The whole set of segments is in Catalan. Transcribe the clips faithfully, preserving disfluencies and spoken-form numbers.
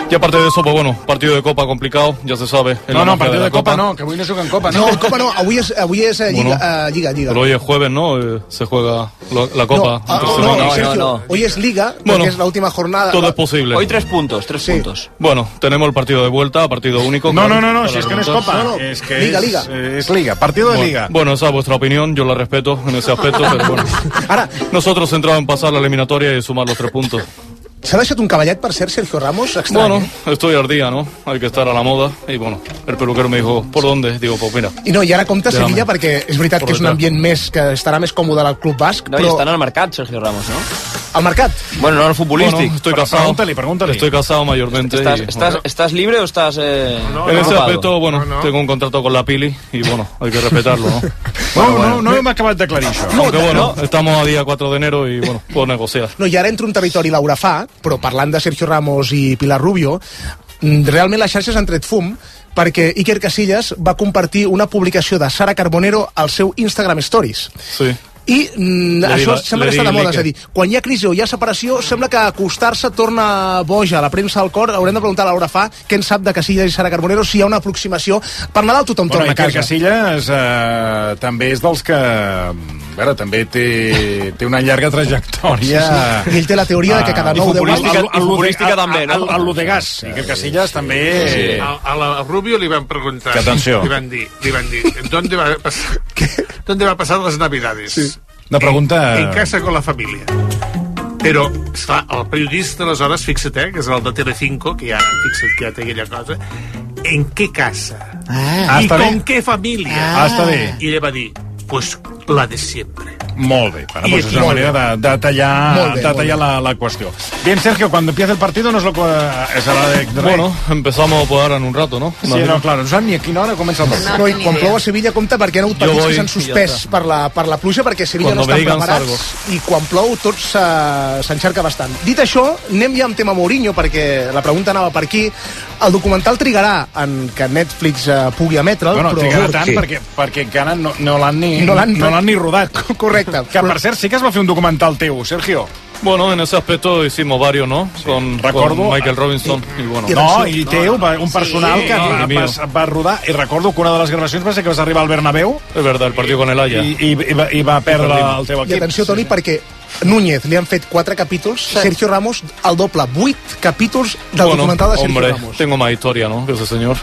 Y aparte de eso, pues bueno, partido de Copa complicado, ya se sabe. No, no, partido de, de Copa, Copa no, que avui no juguen Copa, no. No, Copa no, avui és, avui és uh, Lliga, bueno, uh, Lliga, Lliga. Pero hoy es jueves, ¿no? Eh, se juega la, la Copa. No, uh, no, no, Sergio, no, no. Hoy es Liga, bueno, porque es la última jornada. Todo es posible. Hoy tres puntos, tres sí. puntos. Bueno, tenemos el partido de vuelta, partido único. No, no, no, no, si es que no es Copa, no, no. es que Liga, es, Liga. Eh, es Liga, partido de bueno, Liga. Bueno, esa es vuestra opinión, yo la respeto en ese aspecto, pero bueno. Ahora, nosotros centrados en pasar la eliminatoria y sumar los tres puntos. ¿Se ha deixat un caballet per ser Sergio Ramos? Extraño. Bueno, estoy al día, ¿no? Hay que estar a la moda. Y bueno, el peluquero me dijo, ¿por dónde? Digo, pues mira. I no, i ara compta Sevilla, perquè és veritat que és un ambient més, que estarà més còmode al Club Basc, no, però... i estan al mercat, Sergio Ramos, ¿no? ¿Al mercat? Bueno, no al futbolístic. Bueno, estoy casado. Pregúntale, pregúntale. Estoy casado mayormente. ¿Estás, y, estás, bueno. ¿Estás libre o estás eh, no, en ese ocupado? aspecto, bueno, no, no. tengo un contrato con la Pili y bueno, hay que respetarlo, ¿no? bueno, no, bueno, no, no hem acabat d'aclarir això. Aunque bueno, no. estamos a día cuatro de enero y bueno, puedo negociar. No, i ara entra un territori Laura fa, però parlant de Sergio Ramos i Pilar Rubio, realment les xarxes han tret fum perquè Iker Casillas va compartir una publicació de Sara Carbonero al seu Instagram Stories. Sí. I mm, això dic, sembla que està de moda, és a dir, quan hi ha crisi o hi ha separació, sembla que acostar-se torna boja. La premsa del cor, haurem de preguntar a Laura Fa què en sap de Casillas i Sara Carbonero, si hi ha una aproximació. Per Nadal tothom bueno, torna a casa. Iker Casillas eh, també és dels que... A veure, també té, té una llarga trajectòria... Sí, sí. I ell té la teoria de que cada nou... I futbolística també, no? El Ludegas. Iker Casillas també... Sí. A, a la Rubio li van preguntar... Que atenció. Li van dir, li van dir, ¿dónde va a pasar, ¿dónde va a pasar las Navidades? Sí. Una pregunta... En, en casa con la familia. Però, esclar, el periodista, aleshores, fixa't, eh, que és el de Telecinco, que ja, fixa't, que ja té aquella cosa, en què casa? Ah, I con bé. què família? Ah, està bé. I ella va dir, pues la de siempre. Molt bé, bueno, pues és una manera de, de tallar, bé, de tallar la, la cuestión. Bien, Sergio, cuando empiece el partido no es lo que es la de, de bueno, empezamos pues ahora en un rato, ¿no? Sí, no, claro, no saben ni a quina hora comença el partit. No, no i quan plou a Sevilla compta perquè hi ha hagut partits que s'han suspès per la, per la pluja, perquè Sevilla Cuando no estan preparats salgo. I quan plou tot s'enxarca bastant. Dit això, anem ja amb tema Mourinho, perquè la pregunta anava per aquí. El documental trigarà en que Netflix uh, pugui emetre'l, bueno, però... trigarà tant perquè, perquè encara no, no l'han ni, no l'han no ni rodat. Correcte. Que per cert sí que es va fer un documental teu, Sergio. Bueno, en ese aspecto hicimos varios, ¿no? Sí. Con, recordo, con Michael Robinson y, y bueno. No, i teu, no, no. un personal sí, que no, va, va, va rodar, i recordo que una de les gravacions va ser que vas arribar al Bernabéu. És verdad, el partido con el Haya. I, i, i, va, i va perdre el teu equip. I atenció, Toni, perquè Núñez li han fet quatre capítols, sí. Sergio Ramos el doble, vuit capítols del bueno, documental de Sergio hombre, Ramos. Tengo más historia, ¿no? Que ese señor.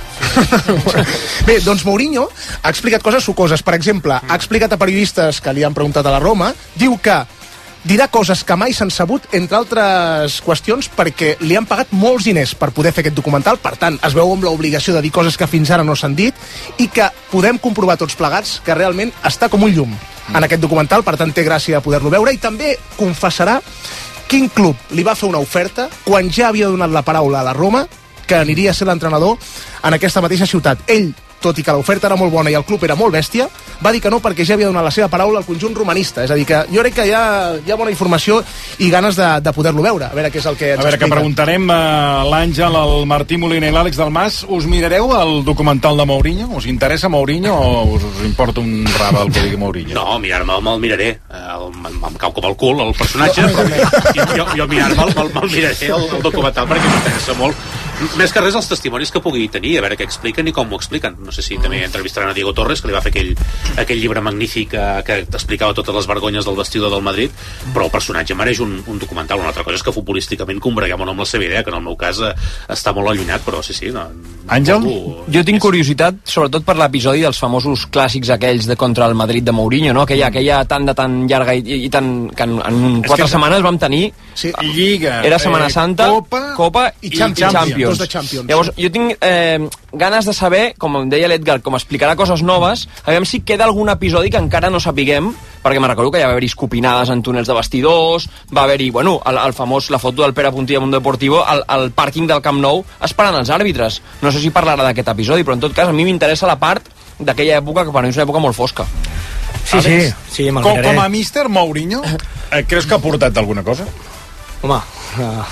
Bé, doncs Mourinho ha explicat coses sucoses. Per exemple, ha explicat a periodistes que li han preguntat a la Roma, diu que dirà coses que mai s'han sabut, entre altres qüestions, perquè li han pagat molts diners per poder fer aquest documental, per tant, es veu amb l'obligació de dir coses que fins ara no s'han dit, i que podem comprovar tots plegats que realment està com un llum en aquest documental, per tant té gràcia poder-lo veure, i també confessarà quin club li va fer una oferta quan ja havia donat la paraula a la Roma que aniria a ser l'entrenador en aquesta mateixa ciutat. Ell, tot i que l'oferta era molt bona i el club era molt bèstia, va dir que no perquè ja havia donat la seva paraula al conjunt romanista. És a dir, que jo crec que hi ha, hi ha bona informació i ganes de, de poder-lo veure. A veure què és el que ens A veure, explica. Que preguntarem a l'Àngel, al Martí Molina i l'Àlex Dalmas. Us mirareu el documental de Mourinho? Us interessa Mourinho o us, us importa un rave el que digui Mourinho? No, mirar-me me'l miraré. El, em cau com el cul, el personatge. No, jo, jo, jo mirar-me'l me'l, me'l miraré, el, el documental, perquè m'interessa molt. Més que res els testimonis que pugui tenir, a veure què expliquen i com ho expliquen. No sé si també entrevistaran a Diego Torres, que li va fer aquell, aquell llibre magnífic que, que explicava totes les vergonyes del vestidor del Madrid, però el personatge mereix un, un documental. Una altra cosa és que futbolísticament combreguem o no amb la seva idea, que en el meu cas eh, està molt allunyat, però sí, sí. No, Àngel? no, jo tinc curiositat, sobretot per l'episodi dels famosos clàssics aquells de contra el Madrid de Mourinho, no? Aquella, aquella tanda tan llarga i, i tan, que en, en quatre setmanes vam tenir sí. Lliga, era Setmana Santa, eh, Copa, Copa i Champions. I Champions. Dos de Champions. Llavors, jo tinc eh, ganes de saber, com em deia l'Edgar, com explicarà coses noves, aviam si queda algun episodi que encara no sapiguem, perquè me recordo que ja va haver-hi escopinades en túnels de vestidors, va haver-hi, bueno, el, el famós, la foto del Pere Puntilla Mundo Deportivo, al, al pàrquing del Camp Nou, esperant els àrbitres. No sé si parlarà d'aquest episodi, però en tot cas a mi m'interessa la part d'aquella època, que per mi és una època molt fosca. Sí, sí, sí, me'l com, miraré. com a míster Mourinho, eh, creus que ha portat alguna cosa? Home, uh,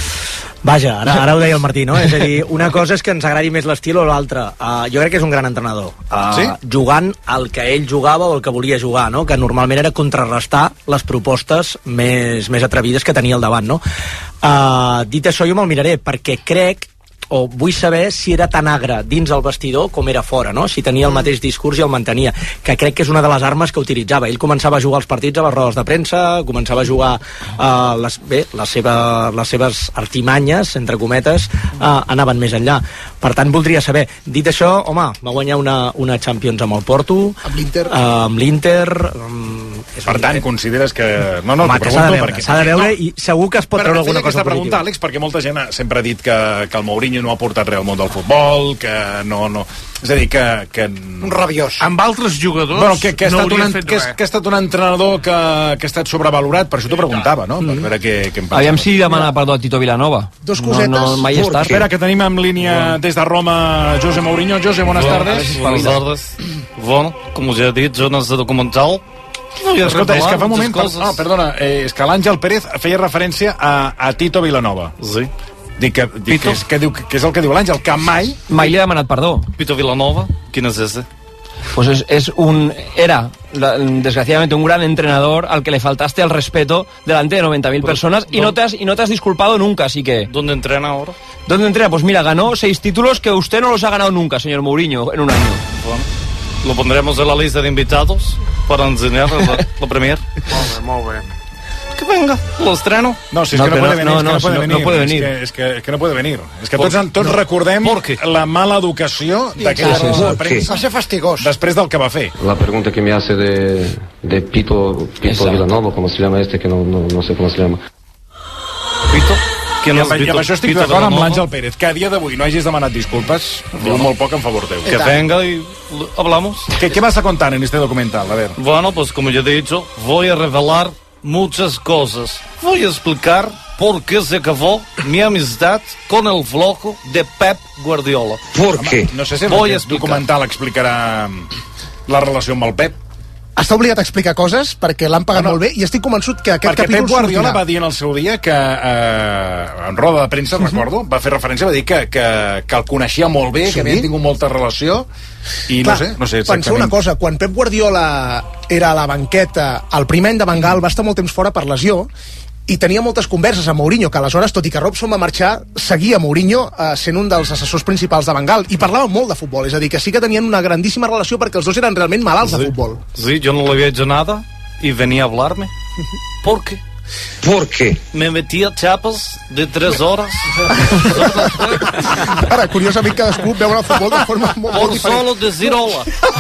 vaja, ara, ara ho deia el Martí, no? És a dir, una cosa és que ens agradi més l'estil o l'altra. Uh, jo crec que és un gran entrenador. Uh, sí? Jugant el que ell jugava o el que volia jugar, no? Que normalment era contrarrestar les propostes més, més atrevides que tenia al davant, no? Uh, dit això, jo me'l miraré, perquè crec o vull saber si era tan agre dins el vestidor com era fora, no? Si tenia el mateix discurs i el mantenia, que crec que és una de les armes que utilitzava. Ell començava a jugar als partits a les rodes de premsa, començava a jugar uh, les, bé, les, seva, les seves artimanyes, entre cometes, uh, anaven més enllà. Per tant, voldria saber, dit això, home, va guanyar una, una Champions amb el Porto, amb l'Inter, uh, amb l'Inter um, per tant, consideres que... No, no, home, t'ho pregunto s'ha de veure, perquè... s'ha de veure no. i segur que es pot treure alguna cosa pregunta, positiva. Àlex, perquè molta gent sempre ha dit que, que el Mourinho no ha portat res al món del futbol, que no... no... És a dir, que... que... Un rabiós. Amb altres jugadors bueno, que, que, ha no estat hauria un, fet que, res. que ha estat un entrenador que, que ha estat sobrevalorat, per això t'ho preguntava, no? Per veure què, què em pensava. Aviam si demana perdó a Tito Vilanova. Dos cosetes. No, no, mai és tard. Espera, que tenim en línia des de Roma José Mourinho. José, buenas tardes. Buenas tardes. Bueno, como ya he dicho en este documental... Escolta, és que fa un moment... Per... No, perdona, eh, és que l'Àngel Pérez feia referència a, a Tito Vilanova. Sí. Dic que, dic que, és, que, diu, que és el que diu l'Àngel, que mai... Mai li ha demanat perdó. Tito Vilanova, ¿quién es ese? Pues es, es un... Era, la, desgraciadamente, un gran entrenador al que le faltaste el respeto delante de noventa mil personas y no, te has, y no te has disculpado nunca, así que... ¿Dónde entrena ahora? ¿Dónde entrena? Pues mira, ganó seis títulos que usted no los ha ganado nunca, señor Mourinho, en un año. Bueno, lo pondremos en la lista de invitados para enseñar la, la premier. Molt bé, molt bé. Que venga, lo estreno. No, si és No, que no però puede venir, no, és que no, no puede no, venir. no puede venir. És que, és que, és que no puede venir. És que Por- tots, tots no. recordem ¿Por qué? la mala educació d'aquella sí, sí. roda de Va premsa ser fastigós. després del que va fer. La pregunta que me hace de, de Pito, Pito Exacto. Villanova, como se llama este, que no, no, no sé cómo se llama. Pito. ¿Quién I es amb, I Pito? amb això estic Pito d'acord amb Vilanova? l'Àngel Pérez, que a dia d'avui no hagis demanat disculpes, diu molt poc en favor teu. Que venga y lo- hablamos. ¿Qué, ¿Qué vas a contar en este documental? A ver. Bueno, pues como ya he dicho, voy a revelar muchas cosas. Voy a explicar por qué se acabó mi amistad con el flojo de Pep Guardiola. ¿Por qué? No sé si Voy a aquest explicar. documental explicarà la relació amb el Pep. està obligat a explicar coses perquè l'han pagat No, no. molt bé i estic convençut que aquest Perquè capítol Pep Guardiola sortirà. va dir en el seu dia que, eh, en roda de premsa, recordo, va fer referència, va dir que, que, que el coneixia molt bé, Sí? que havien tingut molta relació, i Clar, no sé, no sé penseu exactament. una cosa, quan Pep Guardiola era a la banqueta, el primer any de Bengal va estar molt temps fora per lesió, i tenia moltes converses amb Mourinho, que aleshores, tot i que Robson va marxar, seguia Mourinho eh, sent un dels assessors principals de Bengal, i parlaven molt de futbol, és a dir, que sí que tenien una grandíssima relació perquè els dos eren realment malalts de futbol. Sí, yo no le había hecho nada y venía a hablarme. ¿Por qué? ¿Por qué? Me metía chapas de tres horas Ara, curiosament, cadascú veu el futbol de forma molt, molt por diferent. solo decir hola.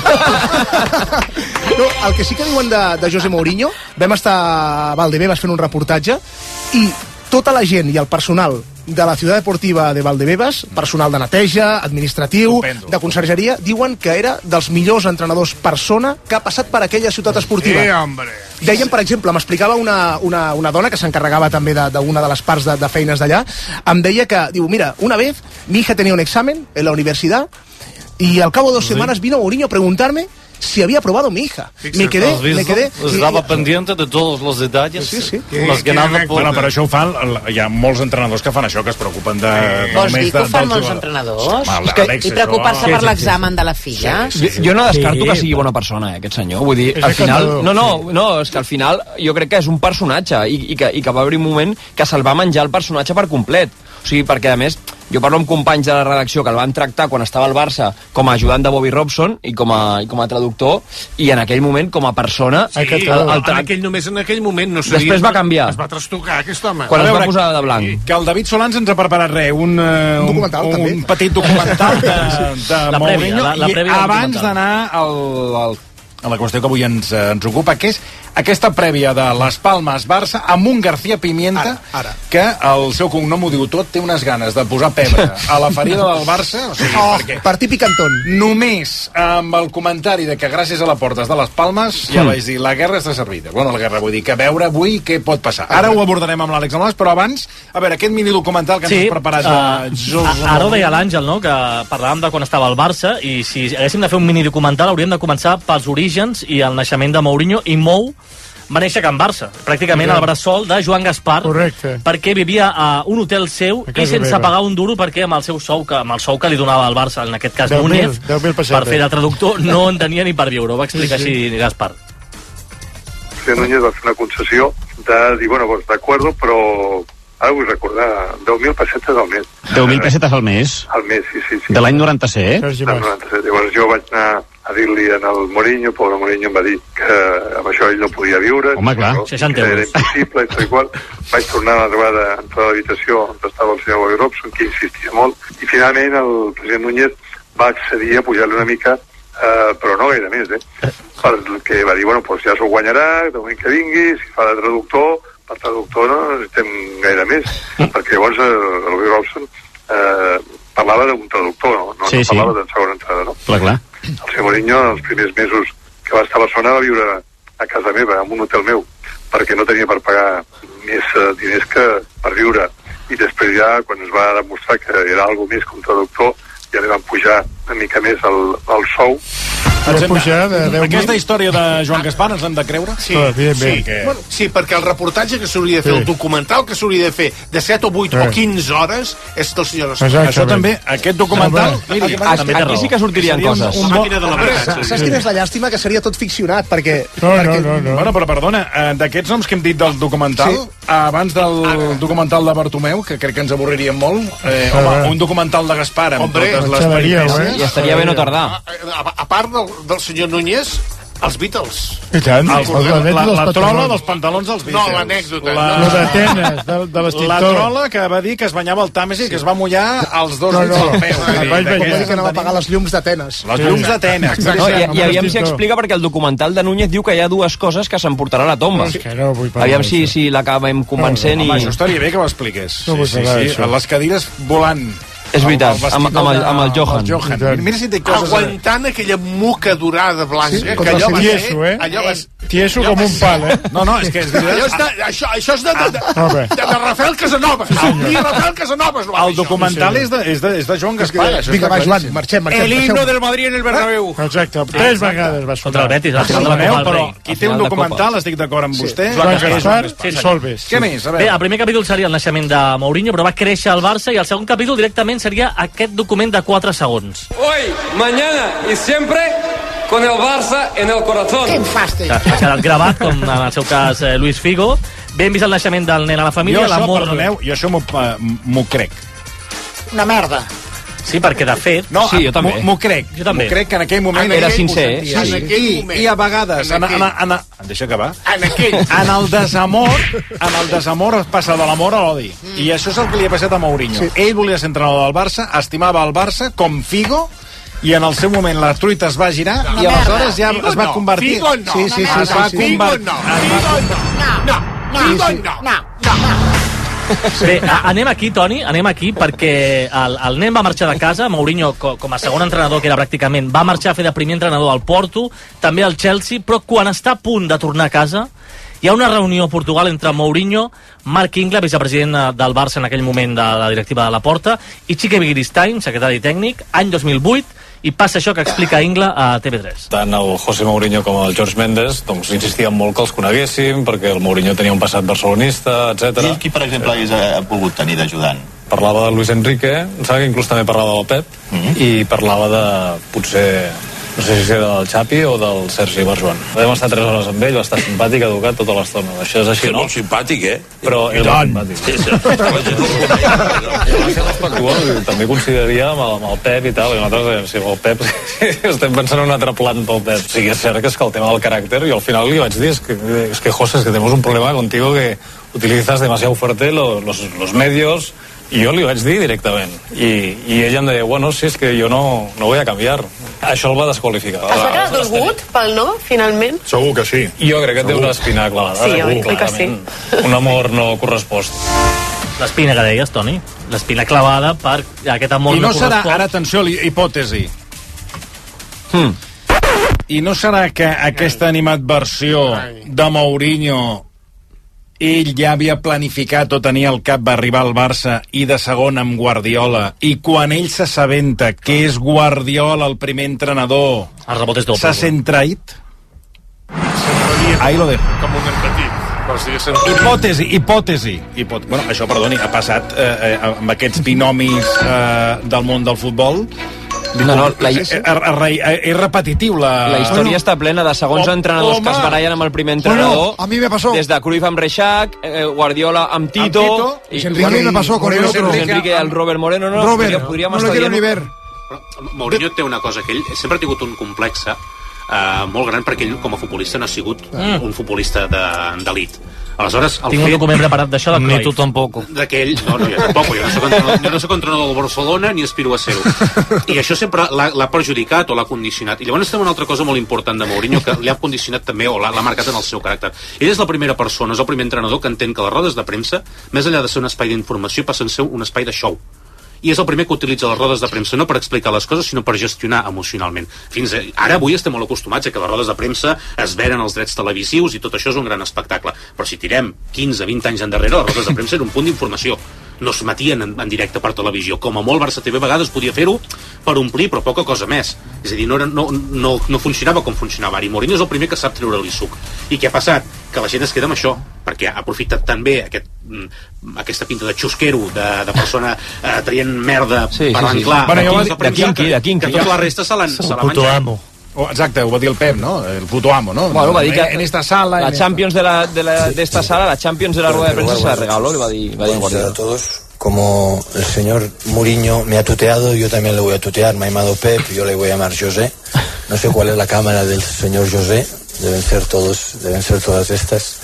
No, el que sí que diuen de, de José Mourinho, vam estar a Valdebebas fent un reportatge i tota la gent i el personal de la ciutat deportiva de Valdebebas, personal de neteja, administratiu, Estupendo. de consergeria, diuen que era dels millors entrenadors persona que ha passat per aquella ciutat esportiva. Sí, hombre. Deien, per exemple, m'explicava una, una, una dona que s'encarregava també de- d'una de, de les parts de, de feines d'allà, em deia que, diu, mira, una vez mi hija tenía un examen en la universidad y al cabo de dos semanas vino Mourinho a preguntarme si había aprobado mi hija. Me quedé, ¿Has visto? me quedé... Estaba pendiente de todos los detalles. Sí, sí. Más que nada por... Bueno, però això ho fan, hi ha molts entrenadors que fan això, que es preocupen de... Vols dir que ho fan dels molts jugadors. entrenadors? Home, És que, Àlex, I preocupar-se això- per l'examen de la filla? Jo, jo no descarto Sí, que sigui però- bona persona, eh, aquest senyor. Vull dir, És al final... encantador, No, no, no, és que al final jo crec que és un personatge i, i, que, i que va haver un moment que se'l va menjar el personatge per complet. O sigui, perquè a més, jo parlo amb companys de la redacció que el van tractar quan estava al Barça com a ajudant de Bobby Robson i com a, i com a traductor, i en aquell moment, com a persona... Sí, el, el, el, en aquell, només en aquell moment no sabia... Després va canviar. Es va trastocar, aquest home. Quan A es va veure, posar de blanc. Que el David Solans ens ha preparat res, un, uh, Un documental, un, també. un petit documental de, de La prèvia, Mourinho, la- la i prèvia del abans documental. d'anar al, al, a la qüestió que avui ens, eh, ens ocupa, que és aquesta prèvia de Les Palmes-Barça amb un García Pimienta, Ara, ara. que el seu cognom ho diu tot, té unes ganes de posar pebre a la ferida del Barça, o sigui, Oh, perquè per típic Antón. només amb el comentari de que gràcies a la Portes de les Palmes ja vaig dir, la guerra està servida. Bueno, la guerra vull dir, que a veure avui què pot passar. Ara ho abordarem amb l'Àlex Almas, però abans, a veure, aquest mini documental que ens Sí, has preparat uh, de José ara ho deia l'Àngel, no?, que parlàvem de quan estava al Barça, i si haguéssim de fer un mini documental hauríem de començar pels orígens i el naixement de Mourinho, i Mou va néixer a Can Barça, pràcticament al bressol de Joan Gaspar, Correcte. perquè vivia a un hotel seu A i casa sense meva. pagar un duro, perquè amb el seu sou, que, amb el sou que li donava al Barça, en aquest cas deu mil, Núñez, deu mil pessetes. per fer de traductor, no en tenia ni per viure, ho va explicar Sí, sí. així Gaspar. Núñez va fer una concessió de dir, bueno, pues, d'acord, però ara vull recordar, deu mil pessetes al mes. deu mil pessetes al mes? Al mes, sí, sí. sí. De l'any noranta-set? Del noranta-set. Llavors jo vaig anar a dir-li al Mourinho, pobre Mourinho em va dir que amb això ell no podia viure. Home, clar. Que era impossible, i igual. Vaig tornar a la trobada a entrar a l'habitació on estava el senyor Bobby Robson, que insistia molt, i finalment el president Núñez va accedir a pujar-li una mica, eh, però no gaire més, eh? Perquè va dir, bueno, pues ja s'ho guanyarà, de moment que vingui, si fa de traductor, per traductor no necessitem gaire més, perquè llavors eh, el Bobby Robson eh, parlava d'un traductor, no, no, sí, no parlava sí. de segona entrada, no? Clar, clar. El senyor Mourinho, els primers mesos que va estar a Barcelona, va viure a casa meva, en un hotel meu, perquè no tenia per pagar més uh, diners que per viure. I després ja, quan es va demostrar que era algo més que un traductor, ja li van pujar una mica més el, el sou. Ens hem pujar de deu mil. Aquesta història de Joan Gaspar ens l'hem de creure? Sí, sí. Que... Bueno, sí, perquè el reportatge que s'hauria de fer, sí. el documental que s'hauria de fer de set o vuit sí. o quinze hores és del senyor Gaspar. Això també, aquest documental... Ah, miri, ah, aquí, aquí sí que sortirien coses. Un, un bo... de la Saps quina és la llàstima? Que seria tot ficcionat, perquè... No, perquè... no, no, no. Bueno, però perdona, d'aquests noms que hem dit del documental, sí. abans del ah. documental de Bartomeu, que crec que ens avorriríem molt, eh, home, ah. un documental de Gaspar amb Hombre, totes les peripècies... I estaria bé no tardar. A, a, a part del, del senyor Núñez, els Beatles. I tant. El, la, la, la, la trola dels pantalons dels Beatles. No, l'anècdota. La, no. d'Atenes, de, de l'escriptor. La trola que va dir que es banyava al Tàmesi, sí. que es va mullar als dos no, no. del peu. Com va dir que no va pagar les llums d'Atenes. Les llums d'Atenes. No, i, I aviam si explica, perquè el documental de Núñez diu que hi ha dues coses que s'emportarà a la tomba. Sí. No aviam si, si l'acabem convencent. No, no. i... Home, això estaria bé que ho expliqués. No sí, sí, sí. sí. Les cadires volant. És veritat, amb, amb, el, amb el Johan. El Johan. Mira si té coses... Aguantant aquella muca dorada blanca, sí, que allò va ser... Tieso, eh? Allò va... Tieso com un pal, eh? No, no, és que és veritat. Allò és de, això, això és de, de, de, de, de Rafael Casanovas. Sí, Rafael Casanovas. El documental és de, és de, és de Joan Gaspar. Vinga, va, Joan, marxem, marxem. El himno del Madrid en el Bernabéu. Exacte, tres vegades va sonar. Contra el Betis, al final de la Copa però qui té un documental, estic d'acord amb vostè. Joan Gaspar i Solves. Què més? Bé, el primer capítol seria el naixement de Mourinho, però va créixer al Barça, i el segon capítol directament seria aquest document de quatre segons. Hoy, mañana y siempre con el Barça en el corazón. Que fàstic. Ha quedat gravat, com en el seu cas eh, Luis Figo. Ben vist el naixement del nen a la família. Jo això, perdoneu, jo això m'ho crec. Una merda. Sí, perquè de fet... No, sí, jo també. M'ho crec. Jo també. M'ho crec que en aquell moment... Era sincer, eh? Sí, en aquell moment. I a vegades... En, en, en, en, em deixa acabar. En aquell... En el desamor, en el desamor es passa de l'amor a l'odi. Mm. I això és el que li ha passat a Mourinho. Sí. Ell volia ser entrenador del Barça, estimava el Barça com Figo, i en el seu moment la truita es va girar, no, i aleshores ja Figo es va convertir... Figo no. Sí, sí, sí, es va sí, sí. convertir... Figo no. No, no, no. Figo no. No, no. Bé, anem aquí, Toni, anem aquí, perquè el, el nen va marxar de casa, Mourinho, com a segon entrenador, que era pràcticament, va marxar a fer de primer entrenador al Porto, també al Chelsea, però quan està a punt de tornar a casa, hi ha una reunió a Portugal entre Mourinho, Marc Ingla, vicepresident del Barça en aquell moment de la directiva de la Porta, i Quique Begiristain, secretari tècnic, any dos mil vuit, i passa això que explica Ingla a T V tres. Tant el José Mourinho com el George Mendes doncs, insistien molt que els coneguéssim, perquè el Mourinho tenia un passat barcelonista, etcètera. I qui, per exemple, hagués volgut tenir d'ajudant? Parlava de Luis Enrique, em sembla que inclús també parlava del Pep, mm-hmm. i parlava de, potser, no sé si era del Xapi o del Sergi Barjuan. Vam estar tres hores amb ell, va estar simpàtic, educat tota l'estona. Això és així, és no? molt simpàtic, eh? Però és molt simpàtic. Sí, sí. També coincidiria amb el, amb el Pep i tal, i nosaltres, si el Pep, estem pensant en un altre plan pel Pep. O sigui, és cert que és que el tema del caràcter, i al final li vaig dir, és que, és que José, es que tenemos un problema contigo que utilizas demasiado fuerte los, los, los medios. I jo li vaig dir directament. I, i ella em deia, bueno, si és que jo no, no voy a canviar. Això el va desqualificar. Es va quedar dolgut pel no, finalment? Segur que sí. Jo crec que té una espina clavada. Sí, oi, oi que sí. Un amor no correspost. L'espina que deies, Toni. L'espina clavada per aquest amor no correspost. I no serà, correspost. ara, atenció, hipòtesi. Hmm. I no serà que aquesta animadversió de Mourinho ell ja havia planificat o tenia al cap va arribar al Barça i de segon amb Guardiola, i quan ell s'assabenta que és Guardiola el primer entrenador, el rebot és doble, se sent traït? Ahí lo dejo. Com un nen petit. Hipòtesi, hipòtesi. Hipòtesi. Bueno, això, perdoni, ha passat eh, eh, amb aquests binomis eh, del món del futbol. No, no, la, és, és repetitiu la... La història bueno, està plena de segons oh, entrenadors home. que es barallen amb el primer entrenador. Bueno, a mi me pasó. Des de Cruyff amb Reixac, eh, Guardiola amb Tito... Amb Tito y, y Enrique, a mí me pasó con el otro. Enrique y el Robert Moreno, no? Robert, podríem no lo quiero ni ver. Mourinho té una cosa, que ell sempre ha tingut un complex uh, molt gran, perquè ell com a futbolista no ha sigut mm. un futbolista d'elit. Aleshores, el Tinc fet... un document preparat d'això de Cruyff. Ni tu tampoc. D'aquell... No, no, jo tampoc. Jo no soc entrenador, jo no soc entrenador del Barcelona ni aspiro a ser-ho. I això sempre l'ha perjudicat o l'ha condicionat. I llavors estem una altra cosa molt important de Mourinho que li ha condicionat també o l'ha marcat en el seu caràcter. Ell és la primera persona, és el primer entrenador que entén que les rodes de premsa, més enllà de ser un espai d'informació, passen a ser un espai de show. I és el primer que utilitza les rodes de premsa no per explicar les coses, sinó per gestionar emocionalment. Fins a, ara avui estem molt acostumats a que les rodes de premsa es venen els drets televisius i tot això és un gran espectacle. Però si tirem quinze vint anys endarrere, les rodes de premsa eren un punt d'informació. No es matien en, en directe per televisió. Com a molt Barça T V a vegades podia fer-ho per omplir, però poca cosa més. És a dir, no, era, no, no, no funcionava com funcionava ara. I Mourinho és el primer que sap treure-li suc. I què ha passat? Que la gent es queda amb això, perquè ha aprofitat també aquest, aquesta pinta de xusquero, de, de persona eh, traient merda, sí, parlant sí, sí. clar, bueno, de, quins, de premsa, que, que, que tota la resta se l'han menjat. Oh, exacte, ho va dir el Pep, no? El puto amo, ¿no? Bueno, va dir que en esta sala... La en Champions de, la, de, la, de esta sala, la Champions de la rueda de prensa se la regaló, le va dir, va dir Guardiola. A todos, como el señor Mourinho me ha tuteado, yo también le voy a tutear. Me ha llamado Pep, yo le voy a llamar José. No sé cuál es la cámara del señor José, deben ser todos, deben ser todas estas.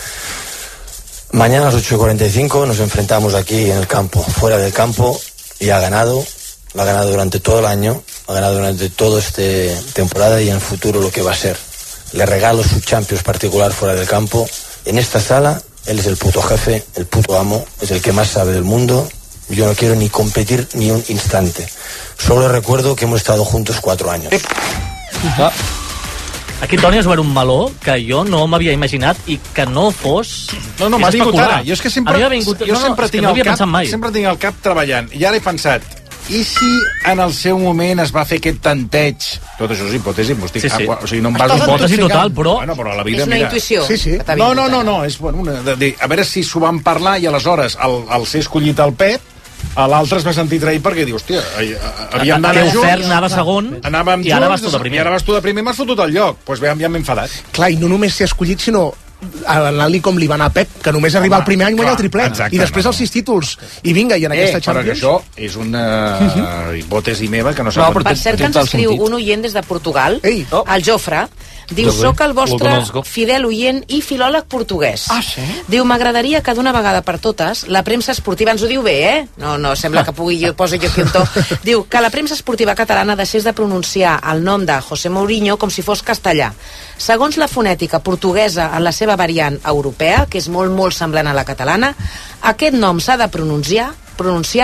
Mañana a las ocho y cuarenta y cinco nos enfrentamos aquí en el campo, fuera del campo, y ha ganado, lo ha ganado durante todo el año, ha ganado durante toda esta temporada y en el futuro lo que va a ser. Le regalo su Champions particular fuera del campo. En esta sala, él es el puto jefe, el puto amo, es el que más sabe del mundo. Yo no quiero ni competir ni un instante. Solo recuerdo que hemos estado juntos cuatro años. Ah. Aquí, Toni, has obert un meló que jo no m'havia imaginat i que no fos... No, no, m'ha vingut ara. Jo és que sempre, vingut... jo no, sempre, no, tinc no el cap, mai. sempre tinc el cap treballant. I ara he pensat, i si en el seu moment es va fer aquest tanteig? Tot això és hipòtesi, m'ho estic... Sí, sí. Ah, o sigui, no em baso en hipòtesi total, però... Bueno, però la vida, és una mira... intuïció. Sí, sí. No, no, no, no, és bueno, una, de, de, a veure si s'ho van parlar i aleshores al, al ser escollit el Pep, a l'altre es va sentir traït perquè diu, hòstia, havíem d'anar junts... Ofert anava segon anàvem i ara junts, vas tu de primer. I ara vas tu de primer i m'has fotut el lloc. Doncs pues bé, ja m'he enfadat. Clar, i no només ser escollit, sinó anar-li com li va anar a Pep, que només arriba al primer any guanya el triplet, exacte, i després no, no. els sis títols, i vinga, i en aquesta eh, Champions... Però això és una hipòtesi meva que no s'ha... No, per cert, que ens escriu un oient des de Portugal, Ei. oh. el Jofre, diu, Jofre. soc el vostre fidel oient i filòleg portuguès. Ah, sí? Diu, m'agradaria que d'una vegada per totes la premsa esportiva, ens ho diu bé, eh? No, no, sembla que pugui, jo posi jo aquí un to. Diu que la premsa esportiva catalana deixés de pronunciar el nom de José Mourinho com si fos castellà. Segons la fonètica portuguesa en la seva variant europea, que és molt, molt semblant a la catalana, aquest nom s'ha de pronunciar, pronunciar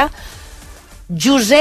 José,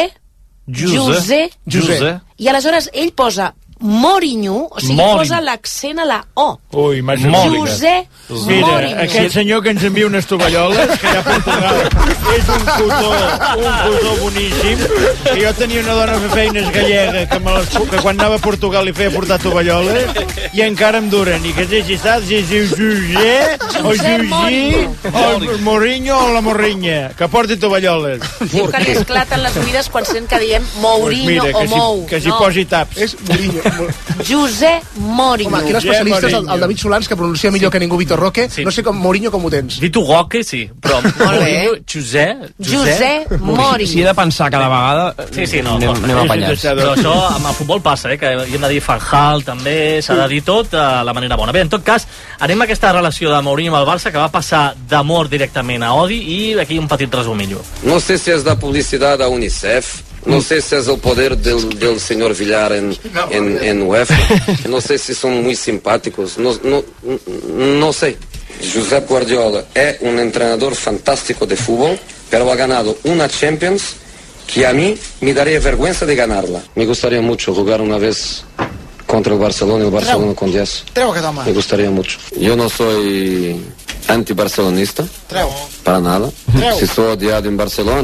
José, José. I aleshores ell posa Mourinho, o sigui, Mourinho. posa l'accent a la O. Ui, m'has José Mira, Mourinho. aquest senyor que ens envia unes tovalloles, que ja a Portugal és un cotó, un cotó boníssim. I jo tenia una dona que feines gallega, que, me les, que quan anava a Portugal li feia portar tovalloles, i encara em duren. I que sé si saps si es diu José, o José, o Mourinho o la Morrinya, que porti tovalloles. Diu que li esclaten les oïdes quan sent que diem Mourinho pues mira, o que si, Mou. que si no. posi taps. És Mourinho. José Mourinho. Home, aquí l'especialista és el, el David Solans, que pronuncia millor sí. que ningú Vitor Roque. Sí. No sé com Mourinho com ho tens. Dito Goque, sí, però Mourinho, José... José Mourinho. Si he de pensar cada vegada, Sí, sí, no, anem, no, anem apanyats. però això amb el futbol passa, eh, que hi hem de dir Fanjal també, s'ha de dir tot de la manera bona. Bé, en tot cas, anem a aquesta relació de Mourinho amb el Barça, que va passar d'amor directament a odi, i aquí un petit resumillo. No sé si es da publicidad a UNICEF, no sé si es el poder del, del señor Villar en, en, en UEFA, no sé si son muy simpáticos, no, no, no sé. Josep Guardiola es un entrenador fantástico de fútbol, pero ha ganado una Champions que a mí me daría vergüenza de ganarla. Me gustaría mucho jugar una vez contra el Barcelona y el Barcelona con diez. Treu aquest home. Me gustaría mucho. Yo no soy anti-barcelonista, Treu. para nada. Treu. Si soy odiado en Barcelona,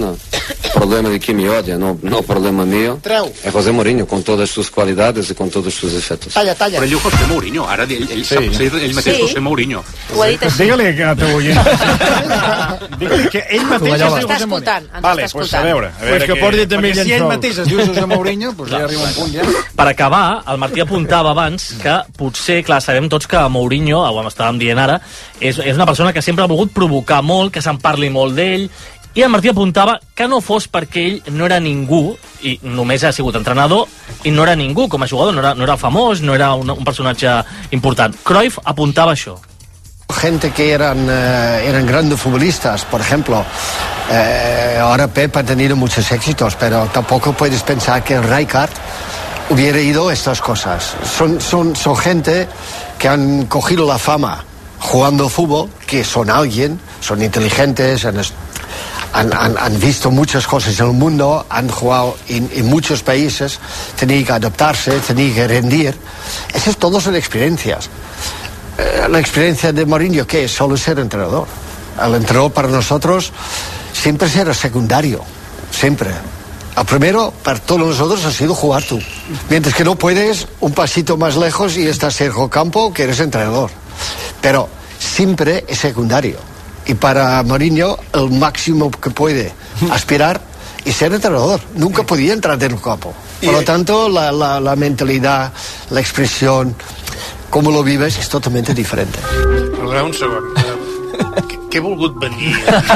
problema de que me odia, no, no problema mío. Treu. Es José Mourinho, con todas sus cualidades y con todos sus defectos. Talla, talla. Però ell diu José Mourinho, ara ell, ell, sí. sap, ell mateix Sí. José Mourinho. Ho ha dit així. Digue-li a teu oient. Digue-li que ell mateix es Ens diu està José Mourinho. escoltant, ens Vale, està pues escoltant. a veure. A veure Pues que porti també perquè si ell llençol. mateix es diu José Mourinho, pues ja arriba un punt ja. Per acabar, el Martí apuntava abans que potser, clar, sabem tots que Mourinho, ho estàvem dient ara, és, és una persona que sempre ha volgut provocar molt, que se'n parli molt d'ell, i el Martí apuntava que no fos perquè ell no era ningú, i només ha sigut entrenador, i no era ningú com a jugador, no era, no era famós, no era un, un personatge important. Cruyff apuntava això. Gente que eran, eh, eran grandes futbolistas, por ejemplo. Eh, ahora Pep ha tenido muchos éxitos, pero tampoco puedes pensar que Rijkaard hubiera ido a estas cosas. Son, son, son gente que han cogido la fama jugando fútbol, que son alguien, son inteligentes, han, han, han, han visto muchas cosas en el mundo, han jugado en, en muchos países, tenían que adaptarse, tenían que rendir. Esas todas son experiencias. Eh, la experiencia de Mourinho, ¿qué es? Solo ser entrenador. El entrenador para nosotros siempre será secundario, siempre. El primero para todos nosotros ha sido jugar tú. Mientras que no puedes, un pasito más lejos y estás Sergio Campo, que eres entrenador. Pero siempre es secundario. Y para Mourinho, el máximo que puede aspirar es ser entrenador. Nunca podía entrar en el campo. Por lo tanto, la, la, la mentalidad, la expresión, cómo lo vives, es totalmente diferente. Perdoneu un segon. Què he volgut venir?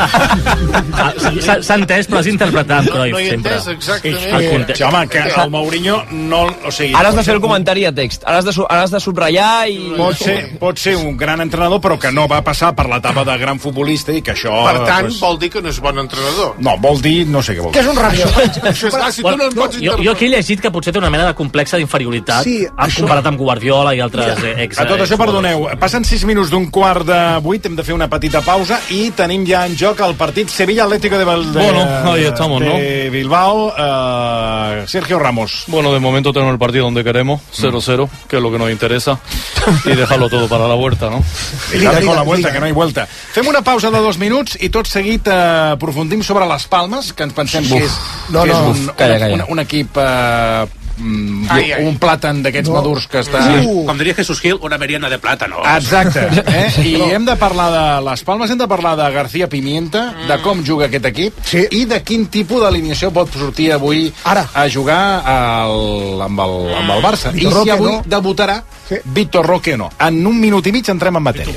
S'ha s'ha entès, però has interpretat amb Cruyff, No hi he sempre. entès exactament. El context. Sí, home, que el Mourinho no... O sigui, Ara has de fer el comentari a text. Ara has de, su- ara has de subratllar i... Pot ser, pot ser un gran entrenador, però que no va passar per l'etapa de gran futbolista i que això... Per tant, pues, vol dir que no és bon entrenador. no, vol dir... No sé què vol dir. Que és un ràbio. Això és clar, si tu no en pots Jo, jo aquí he llegit que potser té una mena de complexa d'inferioritat, Sí, han això- comparat amb Guardiola i altres eh, ex... A tot això, exjugadors. perdoneu, passen sis minuts d'un quart de vuit, hem de fer una petita pausa i tenim ja en joc el partit Sevilla-Atlético de, Val- de, Bueno, ahí estamos, de ¿no? Bilbao. eh, Sergio Ramos. Bueno, de momento tenemos el partido donde queremos, cero cero, que es lo que nos interesa, y dejarlo todo para la vuelta, ¿no? I Liga, dale con Liga, la vuelta, Liga. que no hi vuelta. Fem una pausa de dos minuts i tot seguit eh, aprofundim sobre les Palmes, que ens pensem que és, No, que és no. un, Calla, un, calla. un, un equip... Eh, mm, Ai, ai. un plàtan d'aquests No. madurs que està... Sí, com diria Jesús Gil, una merienda de plàtano. Exacte, eh? I hem de parlar de les Palmes, hem de parlar de García Pimienta, de com juga aquest equip Sí. i de quin tipus d'alineació pot sortir avui Ara. a jugar al, amb, el, amb el Barça. I Vitor si Roque, avui no? debutarà Sí. Vitor Roque o no. En un minut i mig entrem en matèria.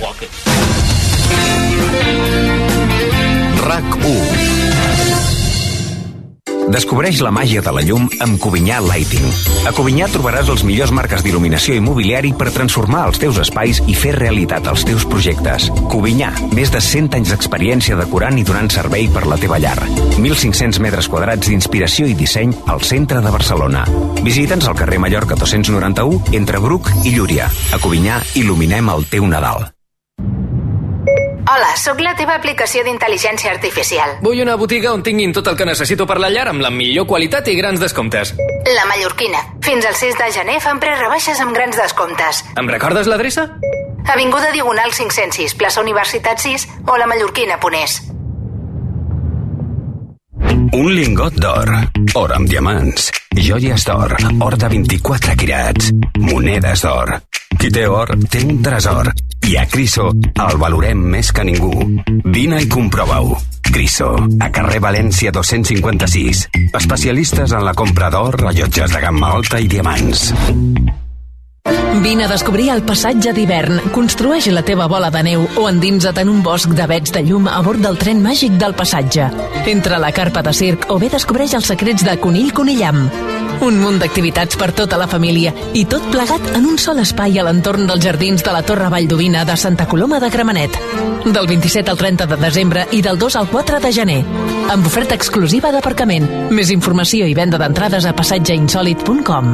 RAC u. Descobreix la màgia de la llum amb Covinyà Lighting. A Covinyà trobaràs els millors marques d'il·luminació i mobiliari per transformar els teus espais i fer realitat els teus projectes. Covinyà, més de cent anys d'experiència decorant i donant servei per la teva llar. mil cinc-cents metres quadrats d'inspiració i disseny al centre de Barcelona. Visita'ns al carrer Mallorca dos-cents noranta-u entre Bruc i Llúria. A Covinyà il·luminem el teu Nadal. Hola, sóc la teva aplicació d'intel·ligència artificial. Vull una botiga on tinguin tot el que necessito per la llar amb la millor qualitat i grans descomptes. La Mallorquina. Fins al sis de gener fan prerebaixes amb grans descomptes. Em recordes l'adreça? Avinguda Diagonal cinc-cents sis, plaça Universitat sis o la mallorquina punt es. Un lingot d'or, or amb diamants, joies d'or, or de vint-i-quatre quirats, monedes d'or. Qui té or, té un tresor. I a Criso el valorem més que ningú. Vine i comprova-ho. Criso, a carrer València dos-cents cinquanta-sis. Especialistes en la compra d'or, rellotges de gamma alta i diamants. Vine a descobrir el passatge d'hivern. Construeix la teva bola de neu o endinsa't en un bosc d'avets de llum a bord del tren màgic del passatge. Entra a la carpa de circ o bé descobreix els secrets de Conill Conillam. Un munt d'activitats per tota la família i tot plegat en un sol espai a l'entorn dels jardins de la Torre Valldovina de Santa Coloma de Gramenet. Del vint-i-set al trenta de desembre i del dos al quatre de gener. Amb oferta exclusiva d'aparcament. Més informació i venda d'entrades a passatgeinsòlit punt com.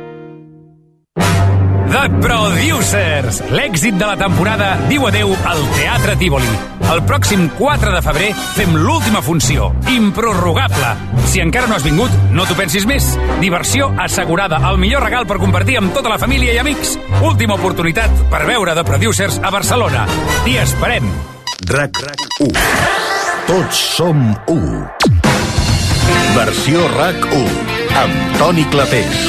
The Producers! L'èxit de la temporada diu adeu al Teatre Tívoli. El pròxim quatre de febrer fem l'última funció, improrrogable. Si encara no has vingut, no t'ho pensis més. Diversió assegurada, el millor regal per compartir amb tota la família i amics. Última oportunitat per veure The Producers a Barcelona. T'hi esperem. RAC u. Tots som u. Versió RAC u, amb Toni Clapés.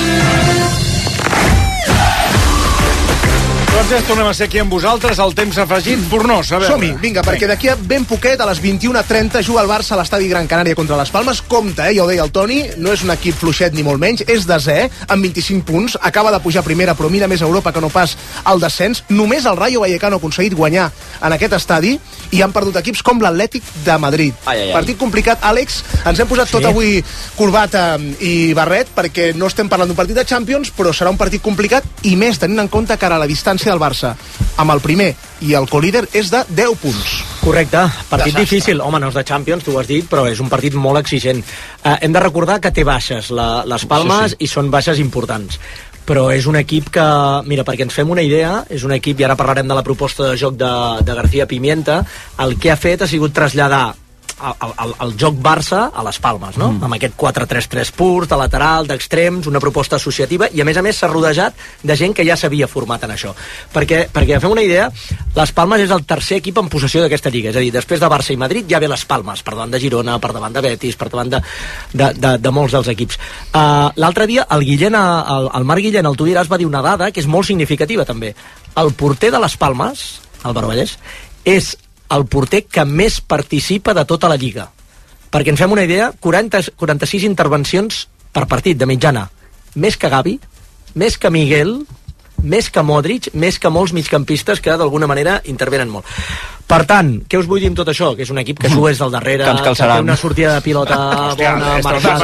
Doncs ja tornem a ser aquí amb vosaltres, el temps afegit, Bornós, a veure. Som-hi, vinga, perquè d'aquí a ben poquet, a les vint-i-una trenta, juga el Barça a l'estadi Gran Canària contra les Palmes. Compte, eh, ja ho deia el Toni, no és un equip fluixet ni molt menys, és desè, amb vint-i-cinc punts, acaba de pujar a primera, però mira més a Europa que no pas al descens. Només el Rayo Vallecano ha aconseguit guanyar en aquest estadi i han perdut equips com l'Atlètic de Madrid. Ai, ai, ai. Partit complicat, Àlex, ens hem posat Sí. tot avui corbata i barret, perquè no estem parlant d'un partit de Champions, però serà un partit complicat, i més tenint en compte que ara la distància del Barça amb el primer i el colíder és de deu punts. Correcte, partit Desastre. difícil. Home, no és de Champions, tu ho has dit, però és un partit molt exigent. Eh, hem de recordar que té baixes, la, les Palmes, Sí, i són baixes importants. Però és un equip que, mira, perquè ens fem una idea, és un equip, i ara parlarem de la proposta de joc de, de García Pimienta, el que ha fet ha sigut traslladar el, el, el joc Barça a les Palmes, no? Mm. Amb aquest quatre tres tres pur, de lateral, d'extrems, una proposta associativa, i a més a més s'ha rodejat de gent que ja s'havia format en això. Perquè, perquè fem una idea, les Palmes és el tercer equip en possessió d'aquesta lliga, és a dir, després de Barça i Madrid ja ve les Palmes, per davant de Girona, per davant de Betis, per davant de, de, de, de molts dels equips. Uh, L'altre dia el Guillén, el, el Marc Guillén, el Tu diràs, va dir una dada que és molt significativa també. El porter de les Palmes, el Barballés, és el porter que més participa de tota la Lliga. Perquè ens fem una idea, quaranta, quaranta-sis intervencions per partit, de mitjana. Més que Gavi, més que Miguel, més que Modric, més que molts migcampistes que d'alguna manera intervenen molt. Per tant, què us vull dir amb tot això? Que és un equip que sou és del darrere, Que ens que calçaran. té una sortida de pilota bona, marcada...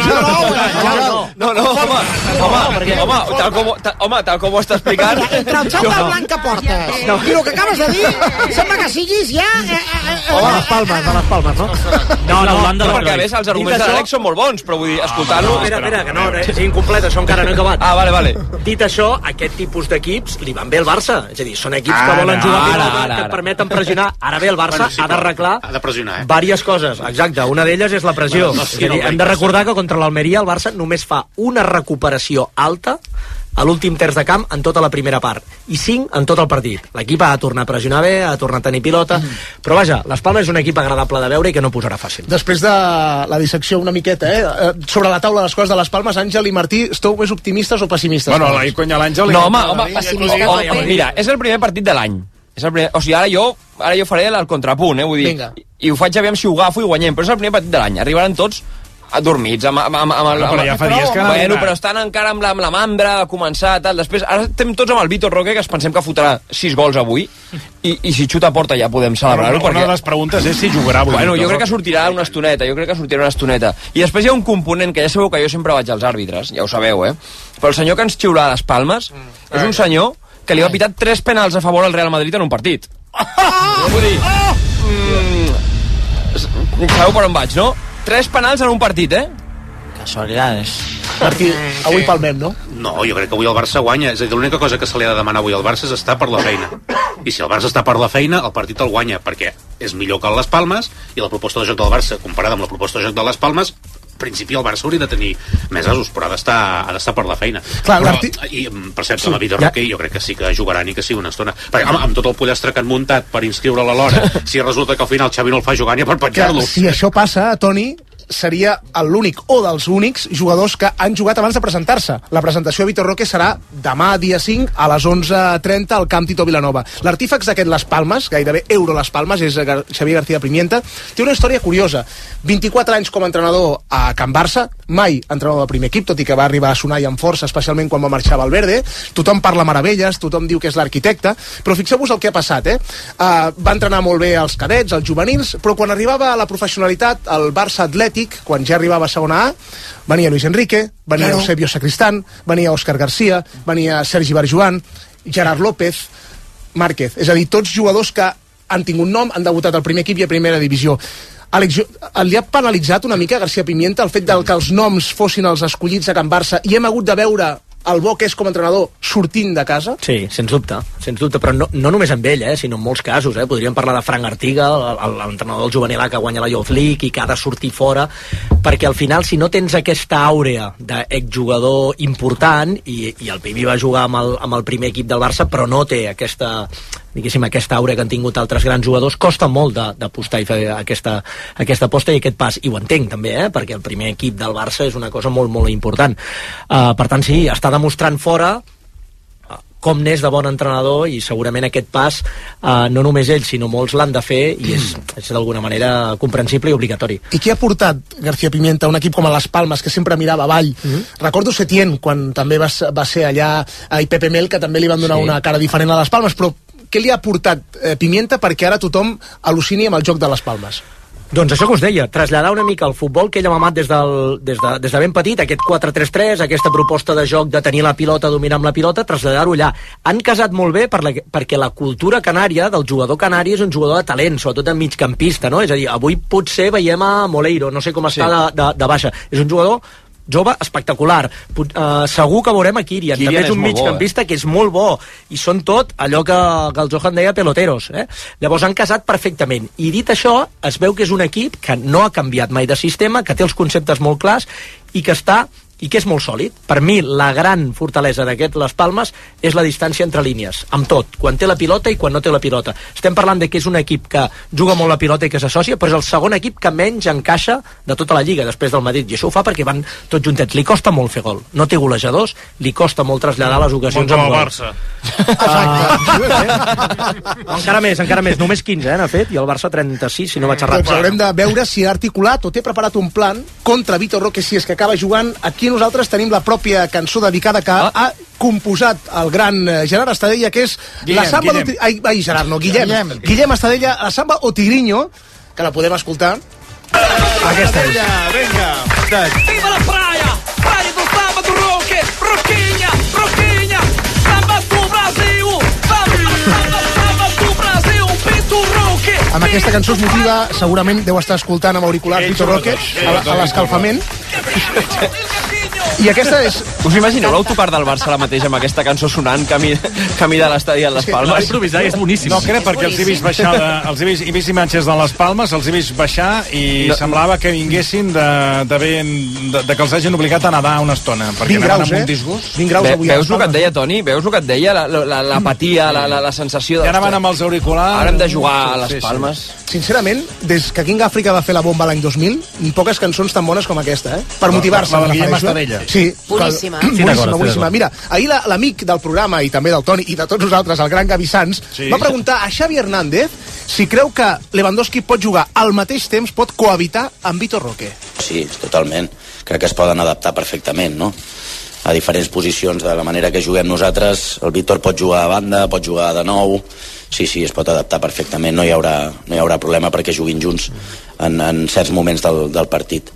No, no, home, home, home, tal com, tal, home, tal com ho està explicant... Entre el xou del blanc que portes No. i el que acabes de dir, sembla que siguis ja... Eh, eh, eh, Home, les Palmes, de les Palmes, no? No, no, L'Holanda no, de perquè a Cruyff. més els arguments Dit de això- l'Àlex són molt bons, però vull dir, escoltant-lo... Espera, espera, que no, és incomplet, això encara no he acabat. Ah, vale, vale. Dit això, aquest tipus d'equips li van bé al Barça. És a dir, són equips Ara, que volen jugar ara, pilota, ara, que ara. et permeten pressionar. Ara ve el Barça, Bueno, sí, ha d'arreglar ha de pressionar, eh? diverses coses. Exacte, una d'elles és la pressió. Bueno, no, És sí, a dir, no, hem no, de recordar que contra l'Almeria el Barça només fa una recuperació alta a l'últim terç de camp en tota la primera part i cinc en tot el partit. L'equip ha de tornar a pressionar bé, ha de tornar a tenir pilota, però vaja, les Palmes és un equip agradable de veure i que no posarà fàcil. Després de la dissecció una miqueta, eh? eh, sobre la taula de les coses de les Palmes, Àngel i Martí, esteu més optimistes o pessimistes? Bueno, la Iconya l'Àngel... No, home, home, pessimista home, tope. mira, és el primer partit de l'any. És el primer, o sigui, ara jo, ara jo faré el contrapunt, eh? Vull dir, Vinga. i, i ho faig aviam si ho agafo i guanyem, però és el primer partit de l'any. Arribaran tots adormits, amb, amb, amb, amb, Però ja fa dies que han bueno, arribat. però estan encara amb la, amb la mandra de començar, tal. Després, ara estem tots amb el Vitor Roque, que es pensem que fotrà sis gols avui, i, i si xuta a porta ja podem celebrar-ho. Una de les preguntes és si jugarà avui. Bueno, jo crec que sortirà una estoneta, jo crec que sortirà una estoneta. I després hi ha un component, que ja sabeu que jo sempre vaig als àrbitres, ja ho sabeu, eh? Però el senyor que ens xiulà a les Palmes és un senyor que li va pitar tres penals a favor al Real Madrid en un partit. No vull dir... Mm, sabeu per on vaig, no? Tres penals en un partit, eh? Casualidades. Martí, avui palmem, no? No, jo crec que avui el Barça guanya. És a dir, l'única cosa que se li ha de demanar avui al Barça és estar per la feina. I si el Barça està per la feina, el partit el guanya, perquè és millor que el Les Palmes, i la proposta de joc del Barça, comparada amb la proposta de joc de Les Palmes, en principi el Barça hauria de tenir més asos, però ha d'estar ha d'estar per la feina. Clar, però, l'Arti- I per cert, Sí, la Vida ja- Roque jo crec que sí que jugaran i que sí una estona. Perquè, home, amb tot el pollastre que han muntat per inscriure-la a l'hora, si resulta que al final Xavi no el fa jugar ni per Que penjar-lo. si això passa, Toni, seria l'únic o dels únics jugadors que han jugat abans de presentar-se. La presentació de Vitor Roque serà demà, dia cinc, a les onze trenta al Camp Tito Vilanova. L'artífex d'aquest Les Palmes, gairebé euro Les Palmes, és Gar Xavier García Pimienta, té una història curiosa. vint-i-quatre anys com a entrenador a Can Barça, mai entrenador del primer equip, tot i que va arribar a sonar i amb força, especialment quan va marxar a Valverde. Tothom parla meravelles, tothom diu que és l'arquitecte, però fixeu-vos el que ha passat, eh? Uh, va entrenar molt bé els cadets, els juvenils, però quan arribava a la professionalitat, el Barça Atlètic, quan ja arribava a segona A, venia Luis Enrique, venia Claro. Eusebio Sacristán, venia Òscar García, venia Sergi Barjuan, Gerard López, Márquez. És a dir, tots jugadors que han tingut nom, han debutat al primer equip i a primera divisió. Àlex, jo- li ha penalitzat una mica a García Pimienta el fet de que els noms fossin els escollits a Can Barça i hem hagut de veure el bo que és com a entrenador sortint de casa? Sí, sens dubte, sens dubte, però no, no només amb ell, eh, sinó en molts casos. Eh. Podríem parlar de Frank Artiga, l'entrenador del juvenil A que guanya la Youth League i que ha de sortir fora, perquè al final, si no tens aquesta àurea d'exjugador important, i, i el Pibi va jugar amb el, amb el primer equip del Barça, però no té aquesta diguéssim, aquesta aura que han tingut altres grans jugadors, costa molt d'apostar i fer aquesta, aquesta aposta i aquest pas, i ho entenc també, eh? Perquè el primer equip del Barça és una cosa molt, molt important. Uh, per tant, sí, està demostrant fora com n'és de bon entrenador, i segurament aquest pas uh, no només ell, sinó molts l'han de fer, i és, és d'alguna manera comprensible i obligatori. I qui ha portat García Pimienta a un equip com a Les Palmes, que sempre mirava avall? Mm-hmm. Recordo Setién, quan també va, va ser allà, i Pepe Mel, que també li van donar sí. una cara diferent a Les Palmes, però què li ha portat eh, Pimienta perquè ara tothom al·lucini amb el joc de Les Palmes? Doncs això que us deia, traslladar una mica el futbol que ell ha mamat des, del, des, de, des de ben petit, aquest quatre tres tres, aquesta proposta de joc de tenir la pilota, dominar amb la pilota, traslladar-ho allà. Han casat molt bé per la, perquè la cultura canària del jugador canari és un jugador de talent, sobretot en migcampista, no? És a dir, avui potser veiem a Moleiro, no sé com està sí. de, de, de baixa. És un jugador jove espectacular. Uh, segur que veurem a Kirian. Kirian també és un migcampista eh? que és molt bo, i són tot allò que, que el Johan deia peloteros. Eh? Llavors han casat perfectament. I dit això, es veu que és un equip que no ha canviat mai de sistema, que té els conceptes molt clars i que està i que és molt sòlid. Per mi, la gran fortalesa d'aquest Les Palmes és la distància entre línies, amb tot, quan té la pilota i quan no té la pilota. Estem parlant de que és un equip que juga molt la pilota i que s'associa, però és el segon equip que menys encaixa de tota la Lliga, després del Madrid, i això ho fa perquè van tots juntets. Li costa molt fer gol, no té golejadors, li costa molt traslladar les ocasions amb el Barça. Uh, encara més, encara més, només quinze, eh, n'ha fet, i el Barça trenta-sis, si no vaig errat. Doncs haurem de veure si ha articulat o té preparat un plan contra Vitor Roque, si és que acaba jugant. Aquí nosaltres tenim la pròpia cançó dedicada que ah. ha composat el gran Gerard Estadella, que és Guillem, la samba Guillem. Ai, ai, Gerard, no, Guillem. Guillem. Guillem Estadella, la samba o Tigrinho, que la podem escoltar. Aquesta és. Vinga, Viva la praia, praia do samba do Roque, Roquinha, Roquinha, samba do Brasil, samba, samba do Brasil, Vitor Roque. Amb aquesta cançó es motiva, segurament deu estar escoltant amb auriculars Vitor Roque a, a l'escalfament. I aquesta és... Us imagineu l'autopar del Barça ara mateix amb aquesta cançó sonant camí, camí de l'estadi a Les Palmes? Va improvisar i és boníssim. No crec, perquè els he vist baixar, de, els he vist, he vist imatges de Les Palmes, els he vist baixar i no. semblava que vinguessin de, de, ben, de, de que els hagin obligat a nedar una estona, perquè vint anaven graus, amb eh? un disgust. vint graus Ve, avui. Veus el que et deia, Toni? Veus el que et deia? L'apatia, la, la, la, la sensació de... Ja anaven amb els auriculars... Ara hem de jugar a Les sí, Palmes. Sí. Sincerament, des que King Àfrica va fer la bomba l'any dos mil, poques cançons tan bones com aquesta, eh? Per motivar-se. La, la, la Guillem Estadella. Sí. Boníssima. Sí, boníssima, boníssima. Mira, ahir l'amic del programa, i també del Toni, i de tots nosaltres, el gran Gavi Sanz, sí. va preguntar a Xavi Hernández si creu que Lewandowski pot jugar al mateix temps, pot cohabitar amb Vitor Roque. Sí, totalment. Crec que es poden adaptar perfectament, no? A diferents posicions, de la manera que juguem nosaltres. El Víctor pot jugar a banda, pot jugar de nou. Sí, sí, es pot adaptar perfectament. No hi haurà, no hi haurà problema perquè juguin junts en, en certs moments del, del partit.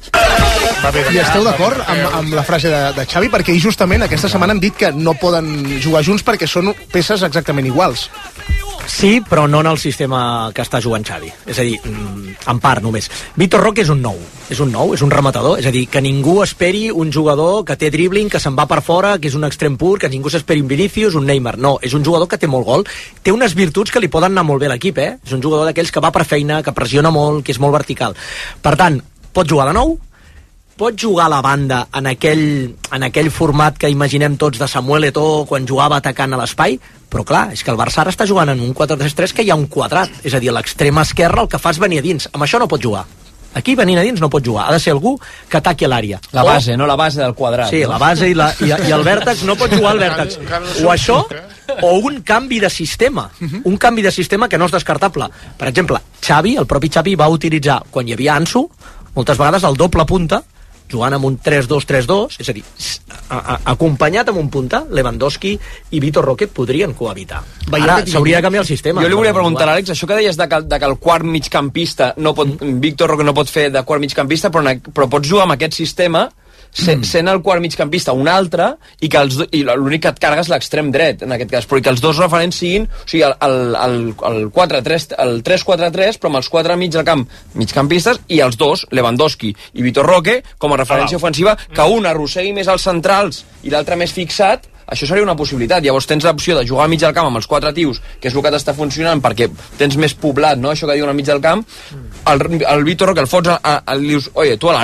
I esteu d'acord amb, amb la frase de, de Xavi? Perquè justament aquesta setmana han dit que no poden jugar junts perquè són peces exactament iguals. Sí, però no en el sistema que està jugant Xavi. És a dir, en part només. Vitor Roque és un nou. És un nou, és un rematador. És a dir, que ningú esperi un jugador que té dribbling, que se'n va per fora, que és un extrem pur, que ningú s'esperi un Vinícius, un Neymar. No, és un jugador que té molt gol. Té unes virtuts que li poden anar molt bé a l'equip, eh? És un jugador d'aquells que va per feina, que pressiona molt, que és molt vertical. Per tant, pot jugar de nou, pot jugar a la banda en aquell, en aquell format que imaginem tots de Samuel Eto'o quan jugava atacant a l'espai, però clar, és que el Barça ara està jugant en un quatre tres tres que hi ha un quadrat, és a dir, a l'extrema esquerra el que fa és venir a dins, amb això no pot jugar. Aquí venint a dins no pot jugar, ha de ser algú que ataqui l'àrea. La base, o... no la base del quadrat. Sí, no? la base i, la, i, i el vèrtex no pot jugar al vèrtex. O això, o un canvi de sistema. Un canvi de sistema que no és descartable. Per exemple, Xavi, el propi Xavi va utilitzar, quan hi havia Ansu, moltes vegades el doble punta, jugant amb un tres dos tres dos, és a dir, a, a, acompanyat amb un punta, Lewandowski i Vitor Roque podrien cohabitar. Ara s'hauria de canviar el sistema. Jo li volia preguntar a l'Àlex, això que deies de que, de que el quart migcampista no pot, mm. Vitor Roque no pot fer de quart migcampista, però, però pots jugar amb aquest sistema sent, sent el quart migcampista un altre i que els, i l'únic que et carregues l'extrem dret en aquest cas, però que els dos referents siguin, o sigui, el, el, el, el quatre tres quatre tres, però amb els quatre mig del camp migcampistes i els dos, Lewandowski i Vitor Roque, com a referència ofensiva, que un arrossegui més als centrals i l'altre més fixat. Això seria una possibilitat. Llavors tens l'opció de jugar al mig del camp amb els quatre tios, que és el que t'està funcionant perquè tens més poblat, no? Això que diuen al mig del camp. El, el Vitor Roque el fots, a, a, a, li dius, oye, tu a l'àrea,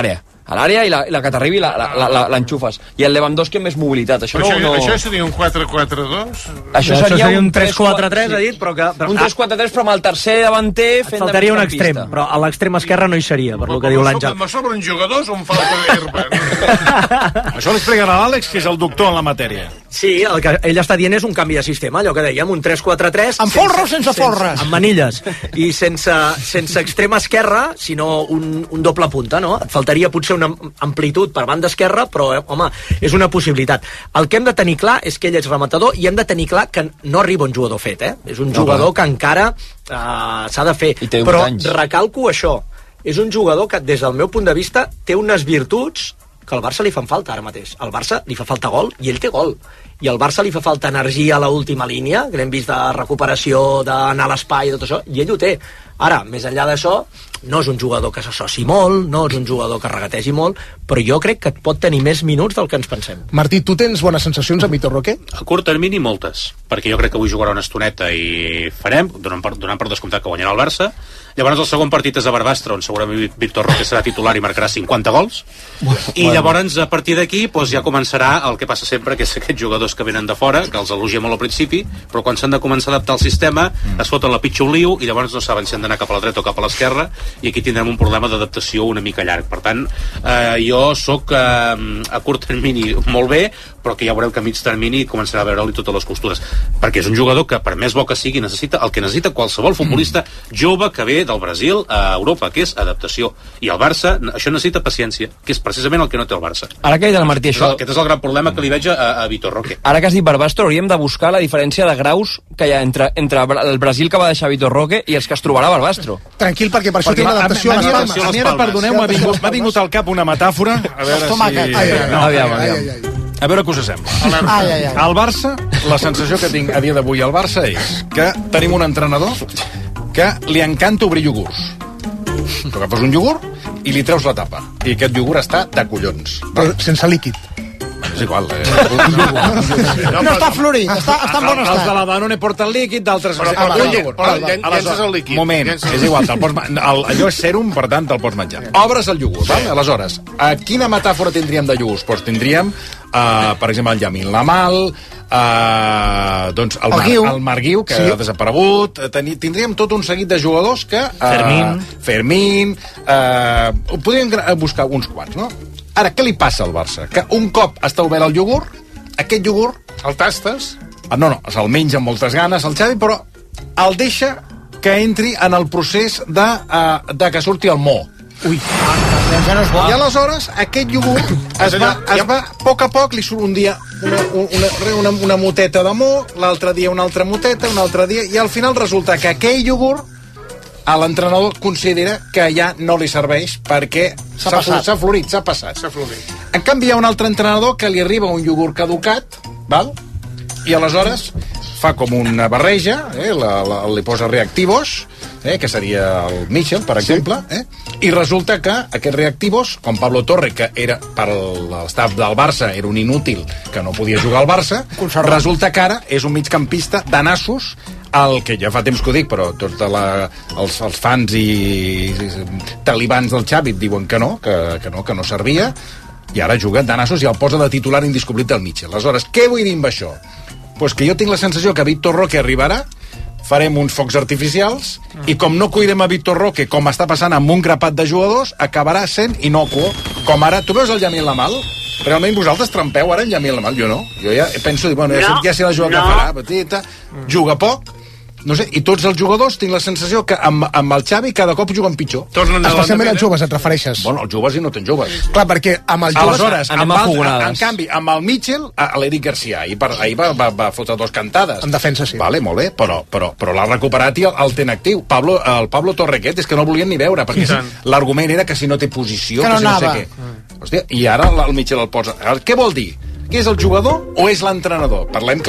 a l'àrea i la, la que t'arribi l'enxufes. I el Lewandowski amb més mobilitat. Això, això, no, no... això seria un quatre quatre dos? Això seria, això seria un tres quatre tres, ha dit, però que... Però... Un tres quatre tres, però amb el tercer davanter fent de faltaria un extrem, però a l'extrem esquerre no hi seria, per lo que diu l'Àngel. Me sobren jugadors o em falta herba? Això l'explicarà l'Àlex, que és el doctor en la matèria. Sí, el que ell està dient és un canvi de sistema, allò que dèiem, un tres quatre tres... Amb folre o sense folre? Amb manilles. I sense, sense extrem esquerre, sinó un, un doble punta, no? Et faltaria potser una amplitud per banda esquerra, però, eh, home, és una possibilitat. El que hem de tenir clar és que ell és rematador i hem de tenir clar que no arriba un jugador fet, eh? És un jugador que encara uh, s'ha de fer. Però recalco això, és un jugador que, des del meu punt de vista, té unes virtuts que al Barça li fan falta ara mateix. Al Barça li fa falta gol i ell té gol. I al Barça li fa falta energia a l'última línia, que l'hem vist de recuperació, d'anar a l'espai i tot això, i ell ho té. Ara, més enllà d'això, no és un jugador que s'associ molt, no és un jugador que regategi molt, però jo crec que pot tenir més minuts del que ens pensem. Martí, tu tens bones sensacions amb Vitor Roque? A curt termini, moltes, perquè jo crec que avui jugarà una estoneta i farem, donant per, donant per descomptat que guanyarà el Barça. Llavors el segon partit és a Barbastre, on segurament Vitor Roque serà titular i marcarà cinquanta gols. I llavors, a partir d'aquí, doncs ja començarà el que passa sempre, que és aquests jugadors que venen de fora, que els elogia molt al principi, però quan s'han de començar a adaptar al sistema, mm. es foten la pitxa un liu i llavors no saben si han d'anar cap a la dreta o cap a l'esquerra, i aquí tindrem un problema d'adaptació una mica llarg. Per tant, eh, jo sóc eh, a curt termini molt bé, però que ja veureu que a mig termini començarà a veure-li totes les costures, perquè és un jugador que, per més bo que sigui, necessita el que necessita qualsevol futbolista mm. jove que ve del Brasil a Europa, que és adaptació. I el Barça, això necessita paciència, que és precisament el que no té el Barça. Ara que ha dit el Martí això... Aquest és el gran problema que li veig a, a Vitor Roque. Ara que has dit Barbastro, hauríem de buscar la diferència de graus que hi ha entre, entre el Brasil que va deixar Vitor Roque i els que es trobarà Barbastro. Tranquil, perquè per això té una adaptació a les palmes. A mi ara, perdoneu, m'ha vingut, m'ha vingut al cap una metàfora. A veure si... No, aviam, aviam. A veure què us sembla. Ai, ai, ai. Al Barça, la sensació que tinc a dia d'avui al Barça és que tenim un entrenador que li encanta obrir iogurts. Tu agafes un iogurt i li treus la tapa. I aquest iogurt està de collons. Però sense líquid. És igual. Eh? No, no està florit, està, està en bon estat. Els de la Danone porten líquid, d'altres... Però, però, però, però llences el líquid. Moment, és igual, te'l pots, el, allò és sèrum, per tant, te'l pots menjar. Obres el iogurt, val? Aleshores, a quina metàfora tindríem de iogurts? Doncs tindríem, uh, per exemple, el Yamin Lamal, uh, doncs el, el, Mar, el Marguiu, que sí. ha desaparegut, Teni, tindríem tot un seguit de jugadors que... Uh, Fermín. Fermín, uh, podríem buscar uns quants, no? Ara, què li passa al Barça? Que un cop està obert el iogurt, aquest iogurt... El tastes? Ah, no, no, se'l menja amb moltes ganes, el Xavi, però el deixa que entri en el procés de, uh, de que surti el mo. Ui. Ja no és bo. I aleshores, aquest iogurt es va, es va, a poc a poc, li surt un dia una, una, una, una moteta de mo, l'altre dia una altra moteta, un altre dia, i al final resulta que aquell iogurt a l'entrenador considera que ja no li serveix perquè s'ha florit, s'ha passat. florit. En canvi, hi ha un altre entrenador que li arriba un iogurt caducat, val? I aleshores fa com una barreja, eh? la, la, li posa reactivos, eh? que seria el Michel, per exemple, eh? i resulta que aquests reactivos, com Pablo Torre, que era per l'estaf del Barça, era un inútil que no podia jugar al Barça, Conservat. Resulta que ara és un migcampista de nassos, el que ja fa temps que ho dic, però tots la, els, els fans i, i talibans del Xavi diuen que no, que, que no, que no servia, i ara juga de nassos i el posa de titular indiscutible del Mitchell. Aleshores, què vull dir amb això? Pues que jo tinc la sensació que Vitor Roque arribarà, farem uns focs artificials, i com no cuidem a Vitor Roque, com està passant amb un grapat de jugadors, acabarà sent inocuo, com ara, tu veus el Yamin Lamal? Realment vosaltres trampeu ara el Yamin Lamal? Jo no. Jo ja penso, bueno, ja, no, ja sé la jugada no. que farà, petita, juga poc, no sé, i tots els jugadors tinc la sensació que amb, amb el Xavi cada cop juguen pitjor. Especialment els joves, et refereixes? Bueno, els joves i no tens joves. Clar, perquè amb els joves... Aleshores, amb el, en, en canvi, amb el Mitchell, l'Eric Garcia, ahir, per, ahir va, va, va fotre dos cantades. En defensa, sí. Vale, molt bé, però, però, però l'ha recuperat i el, el ten actiu. Pablo, el Pablo Torrequet és que no volien ni veure, perquè sí, l'argument era que si no té posició, que no, que si no sé què. Mm. Hòstia, i ara el Mitchell el posa. Què vol dir? Que és el jugador o és l'entrenador? Parlem clar.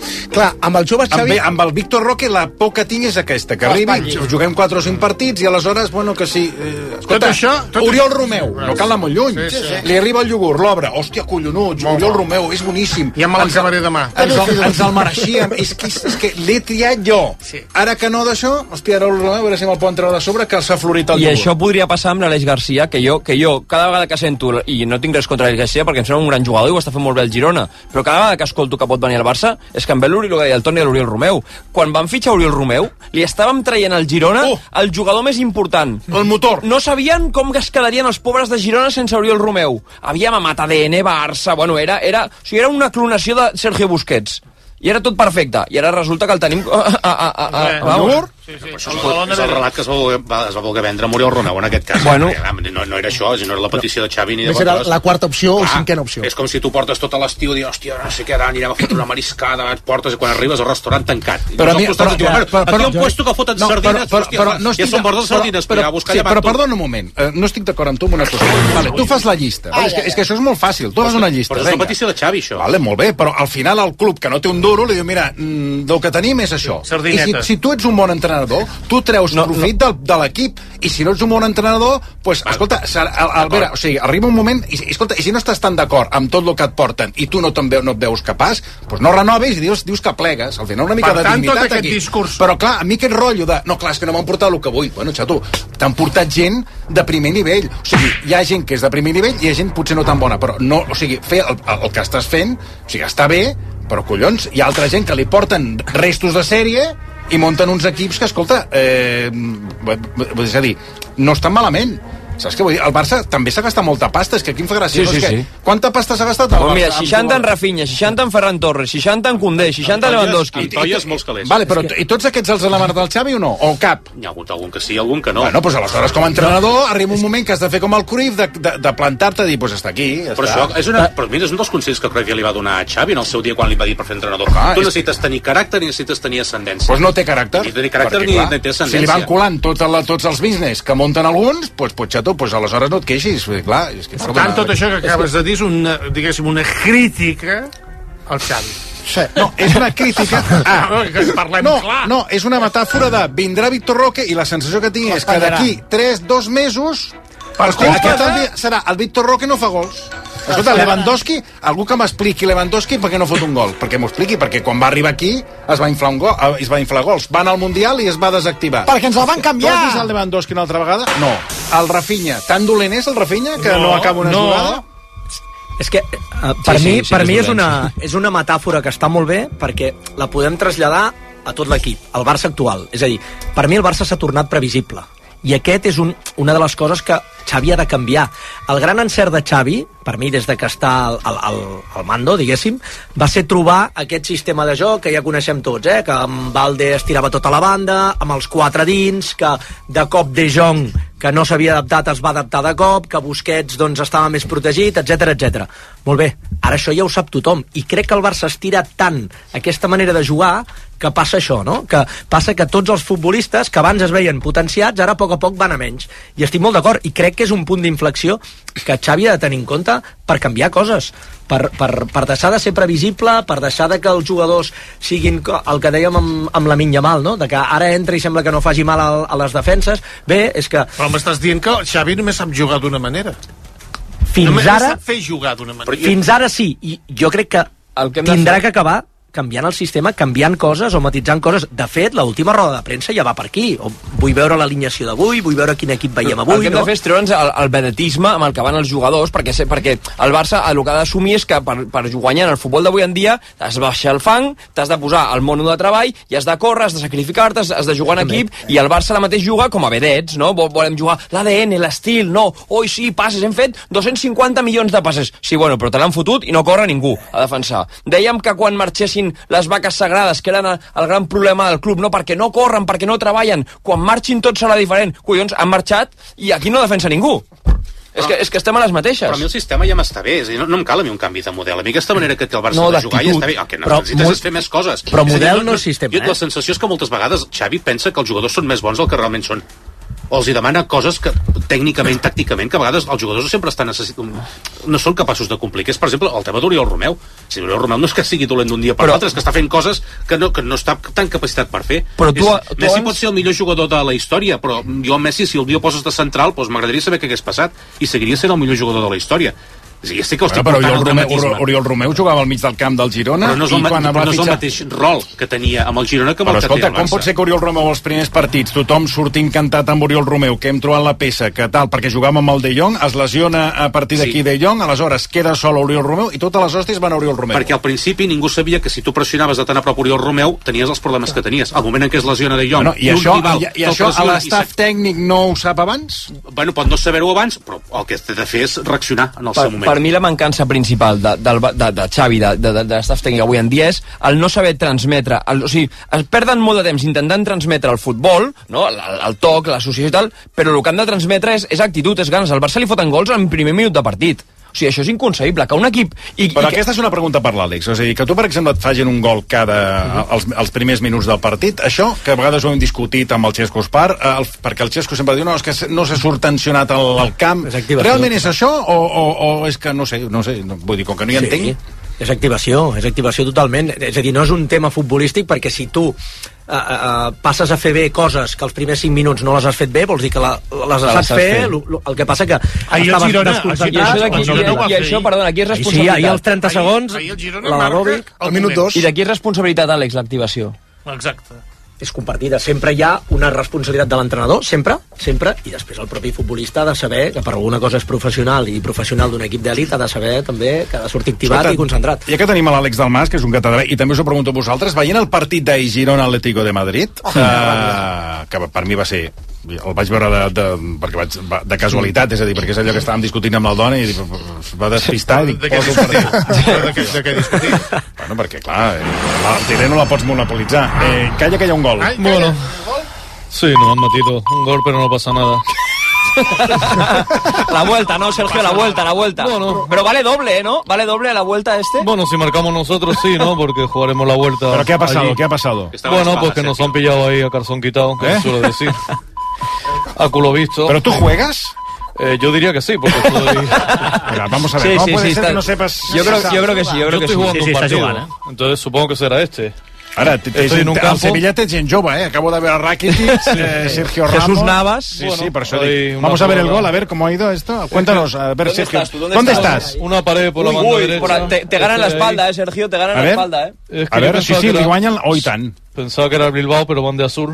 Clar, amb el jove Xavi... Amb, amb el Víctor Roque la por que tinc és aquesta, que arribi, juguem quatre o cinc partits i aleshores, bueno, que sí... Eh, escolta, tot això, tot Oriol això... Romeu, no cal anar molt lluny. Sí, sí, sí. Li arriba el iogurt, l'obre, hòstia, collonuts, molt Oriol bo. Romeu, és boníssim. Ja me l'acabaré demà. Ens el, ens el mereixíem. és que, és que l'he triat jo. Sí. Ara que no d'això, hòstia, Oriol Romeu, a veure si me'l poden treure de sobre, que s'ha florit el I iogurt. això podria passar amb l'Aleix Garcia, que jo, que jo, cada vegada que sento, i no tinc res contra l'Aleix Garcia, perquè em sembla un gran jugador i ho està fent molt bé el Girona, però cada vegada que escolto que pot venir al Barça, és que em ve l'Oriol, el Toni i l'Oriol Romeu. Quan van fitxar Oriol Romeu, li estàvem traient al Girona oh. el jugador més important. El motor. No sabien com es quedarien els pobres de Girona sense Oriol Romeu. Havíem amat A D N, Barça, bueno, era, era, o sigui, era una clonació de Sergio Busquets. I era tot perfecte. I ara resulta que el tenim... A, a, a, a, a, a, a, Sí, sí. Això és el relat que es va voler, es va voler vendre a Oriol Romeu en aquest cas. Bueno. No, no era això, no era la petició de Xavi ni de Era la quarta opció o cinquena opció. És com si tu portes tot l'estiu i dius, hòstia, no sé què, ara anirem a fotre una mariscada, et portes i quan arribes al restaurant tancat. Però a mi... Però, diuen, però, però, aquí hi ha un puesto que foten sardines, però, però, però, no ja són bordes de sardines, però, a buscar sí, però perdona un moment, uh, no estic d'acord amb tu amb una cosa. Vale, tu fas la llista, vale? és, que, és que això és molt fàcil, tu fas una llista. Però és una petició de Xavi, això. Vale, molt bé, però al final el club que no té un duro li diu, mira, del que tenim és això. I si, si tu ets un bon entrenador, tu treus no, profit no. del, de l'equip, i si no ets un bon entrenador, pues, escolta, Albera, o sigui, arriba un moment, i, escolta, i si no estàs tan d'acord amb tot el que et porten i tu no, no et veus capaç, pues no renoves i dius, dius que plegues, al final una mica per de tant, dignitat tot aquí. Discurs... Però clar, a mi aquest rotllo de, no, clar, és que no m'han portat el que vull. Bueno, xato, t'han portat gent de primer nivell, o sigui, hi ha gent que és de primer nivell i hi ha gent potser no tan bona, però no, o sigui, fer el, el que estàs fent, o sigui, està bé, però collons, hi ha altra gent que li porten restos de sèrie i munten uns equips que, escolta, eh, és a dir, no estan malament. Saps què vull dir? El Barça també s'ha gastat molta pasta, és que aquí em fa gràcia. Sí, sí, sí. Quanta pasta s'ha gastat el oh, Barça? Mira, seixanta en Rafinha, seixanta en Ferran Torres, seixanta en Koundé, seixanta en Lewandowski. Amb tolles molts calés. Vale, però i tots aquests els han demanat el Xavi o no? O cap? Hi ha hagut algun que sí, algun que no. Bueno, doncs aleshores com a entrenador arriba un moment que has de fer com el Cruyff de, de, de plantar-te i dir, doncs està aquí. Ja però està. això és, una, però mira, és un dels consells que crec que li va donar a Xavi en el seu dia quan li va dir per fer entrenador. Ah, tu necessites tenir caràcter i necessites tenir ascendència. Doncs no té caràcter. Ni tenir caràcter ni, ni té ascendència. Si li van colant tots, la, tots els business que munten alguns, doncs, pues, xato, pues, aleshores no et queixis, clar. És que per tant, tot això que acabes de dir és una, diguéssim, una crítica al Xavi. Sí, no, és una crítica... Ah, que parlem no, clar. No, és una metàfora de vindrà Víctor Roque i la sensació que tinc és que d'aquí tres, dos mesos Hòstia, aquest el, serà el Víctor Roque no fa gols. Escolta, Lewandowski, algú que m'expliqui Lewandowski per què no fot un gol. Perquè m'ho expliqui, perquè quan va arribar aquí es va inflar, un gol, es va inflar gols. Va anar al Mundial i es va desactivar. Perquè ens el van canviar. Tu has vist el Lewandowski una altra vegada? No. El Rafinha, tan dolent és el Rafinha que no, no acaba una no. jugada? És que uh, per sí, mi, sí, sí, per mi és, una, és una metàfora que està molt bé perquè la podem traslladar a tot l'equip, al Barça actual. És a dir, per mi el Barça s'ha tornat previsible. I aquest és un, una de les coses que Xavi ha de canviar. El gran encert de Xavi, per mi, des de que està al, al, al mando, diguéssim, va ser trobar aquest sistema de joc que ja coneixem tots, eh? Que amb Valde estirava tota la banda, amb els quatre dins, que de cop De Jong, que no s'havia adaptat, es va adaptar de cop, que Busquets doncs, estava més protegit, etcètera etcètera. Molt bé, ara això ja ho sap tothom, i crec que el Barça estira tant aquesta manera de jugar que passa això, no? Que passa que tots els futbolistes que abans es veien potenciats, ara a poc a poc van a menys. I estic molt d'acord, i crec que és un punt d'inflexió que Xavi ha de tenir en compte per canviar coses, per, per, per deixar de ser previsible, per deixar de que els jugadors siguin el que dèiem amb, amb la Yamal, no? De que ara entra i sembla que no faci mal a, a les defenses. Bé, és que... Però m'estàs dient que Xavi només sap jugar d'una manera. Fins només ara... sap fer jugar d'una manera. Fins ara sí, i jo crec que, que tindrà fer... que acabar canviant el sistema, canviant coses o matitzant coses. De fet, l'última roda de premsa ja va per aquí. O vull veure l'alineació d'avui, vull veure quin equip veiem avui. El que hem no? de fer és treure'ns el, el vedetisme amb el que van els jugadors, perquè, perquè el Barça el que ha d'assumir és que per, per guanyar en el futbol d'avui en dia has de baixar el fang, t'has de posar al mono de treball i has de córrer, has de sacrificar-te, has de jugar en equip, i el Barça ara mateix juga com a vedets, no? Volem jugar l'A D N, l'estil, no, oi sí, passes, hem fet dos-cents cinquanta milions de passes. Sí, bueno, però te l'han fotut i no corre ningú a defensar. Dèiem que quan marxessin les vaques sagrades, que eren el gran problema del club, no? Perquè no corren, perquè no treballen, quan marxin tots serà diferent. Collons, han marxat i aquí no defensa ningú. Però, és, que, és que estem a les mateixes. Però a mi el sistema ja m'està bé, és a dir, no, no em cal a mi un canvi de model. A mi aquesta manera que té el Barça no, de jugar ja està bé. El que no necessites és fer més coses. Però és model dir, no, no és sistema, jo, eh? La sensació és que moltes vegades Xavi pensa que els jugadors són més bons del que realment són. o els hi demana coses que tècnicament, tàcticament, que a vegades els jugadors no sempre estan necessitant, no són capaços de complir, que és, per exemple, el tema d'Oriol Romeu. Si Oriol Romeu no és que sigui dolent d'un dia per l'altre, és que està fent coses que no, que no està tan capacitat per fer. Però tu, és, tu Messi abans... pot ser el millor jugador de la història, però jo a Messi, si el dia poses de central, doncs m'agradaria saber què hagués passat, i seguiria sent el millor jugador de la història. Sí, ja sé que bueno, però Oriol Romeu, Oriol Romeu jugava al mig del camp del Girona, però no és el, i quan però no és el fitxar... mateix rol que tenia amb el Girona que amb però el que escolta, té el com Barça. pot ser que Oriol Romeu als primers partits tothom surti encantat amb Oriol Romeu, que hem trobat la peça, que tal, perquè jugàvem amb el De Jong, es lesiona a partir d'aquí sí. De Jong, aleshores queda sol Oriol Romeu i totes les hòsties van a Oriol Romeu. Perquè al principi ningú sabia que si tu pressionaves de tan a prop Oriol Romeu tenies els problemes que tenies. Al moment en què es lesiona De Jong, bueno, i, i això, rival, i, i això a l'estaf tècnic no ho sap abans? Bueno, pot no saber-ho abans, però el que té de fer és reaccionar en el per, seu moment. Per mi la mancança principal de, de De, de, de Xavi, de, de, de, de l'estaf tècnic avui en dia és el no saber transmetre, el, o sigui, es perden molt de temps intentant transmetre el futbol, no? el, el toc, l'associació i tal, però el que han de transmetre és, és actitud, és ganes. Al Barça li foten gols en primer minut de partit. O sigui, això és inconcebible, que un equip... I, Però i aquesta que... és una pregunta per l'Àlex, o sigui, que tu, per exemple, et facin un gol cada... Uh-huh. els, els primers minuts del partit, això, que a vegades ho hem discutit amb el Xesco Espar, eh, el, perquè el Xesco sempre diu, no, és que no se surt tensionat al, al camp. És realment és això, o, o, o és que, no sé, no sé, no, vull dir, com que no hi sí. entenc... És activació, és activació totalment. És a dir, no és un tema futbolístic perquè si tu uh, uh, passes a fer bé coses que els primers cinc minuts no les has fet bé, vols dir que la, les has fet fer, el, el que passa que ahir estaves Girona, desconcentrat. I això, d'aquí, i, i, i això, perdona, aquí és responsabilitat. Sí, ahir als trenta segons, la d'Arobi, al minut dos. I d'aquí és responsabilitat, Àlex, l'activació. Exacte. És compartida. Sempre hi ha una responsabilitat de l'entrenador, sempre, sempre, i després el propi futbolista ha de saber que per alguna cosa és professional i professional d'un equip d'elit ha de saber també que ha de sortir activat Escolta, i concentrat. Ja que tenim a l'Àlex Dalmas, que és un català, i també us ho pregunto a vosaltres, veient el partit de Girona Atlético de Madrid, oh, eh, que per mi va ser el vaig veure de, de, perquè vaig, de casualitat, és a dir, perquè és allò que estàvem discutint amb la dona i es va despistar i dic, de què discutir? de, què, de què discutir? Bueno, perquè clar, el tirer no la pots monopolitzar. Eh, calla que hi ha un gol. Ay, bueno, sí, nos han metido un gol, pero no pasa nada. La vuelta, ¿no, Sergio? La vuelta, la vuelta. Bueno. Pero vale doble, ¿no? ¿Vale doble la vuelta este? Bueno, si marcamos nosotros sí, ¿no? Porque jugaremos la vuelta. ¿Pero qué ha pasado? allí. ¿Qué ha pasado? Bueno, pues que nos han pillado ahí a calzón quitado, que ¿Eh? se suele decir. A culo visto. ¿Pero tú juegas? Eh, yo diría que sí, porque estoy... Pero vamos a ver, Sí, ¿cómo sí, puede sí, ser está- que no sepas? Yo creo, yo creo que sí, yo creo Yo que estoy sí. jugando Sí, sí, un está partido, jugando, entonces supongo que será este. Ara, t- tens, Estoy en un el campo. Sevilla té gent jove, eh? Acabo de ver a Rakitic, eh, Sergio Ramos. Jesús Navas. Sí, Bueno, sí, por eso hay digo. una Vamos a ver el jugada. gol, a ver cómo ha ido esto. Cuéntanos, a ver, ¿Dónde Sergio. estás tú? ¿Dónde estás? Una pared por la Uy, banda uy, derecha. por la- te, te ganan la Estoy espalda, ahí. eh, Sergio, te ganan A la ver. espalda, eh. Es que A yo ver, sí, pensaba sí, que li era- guanyen... Oh, i tant. Pensaba que era el Bilbao, pero van de azul.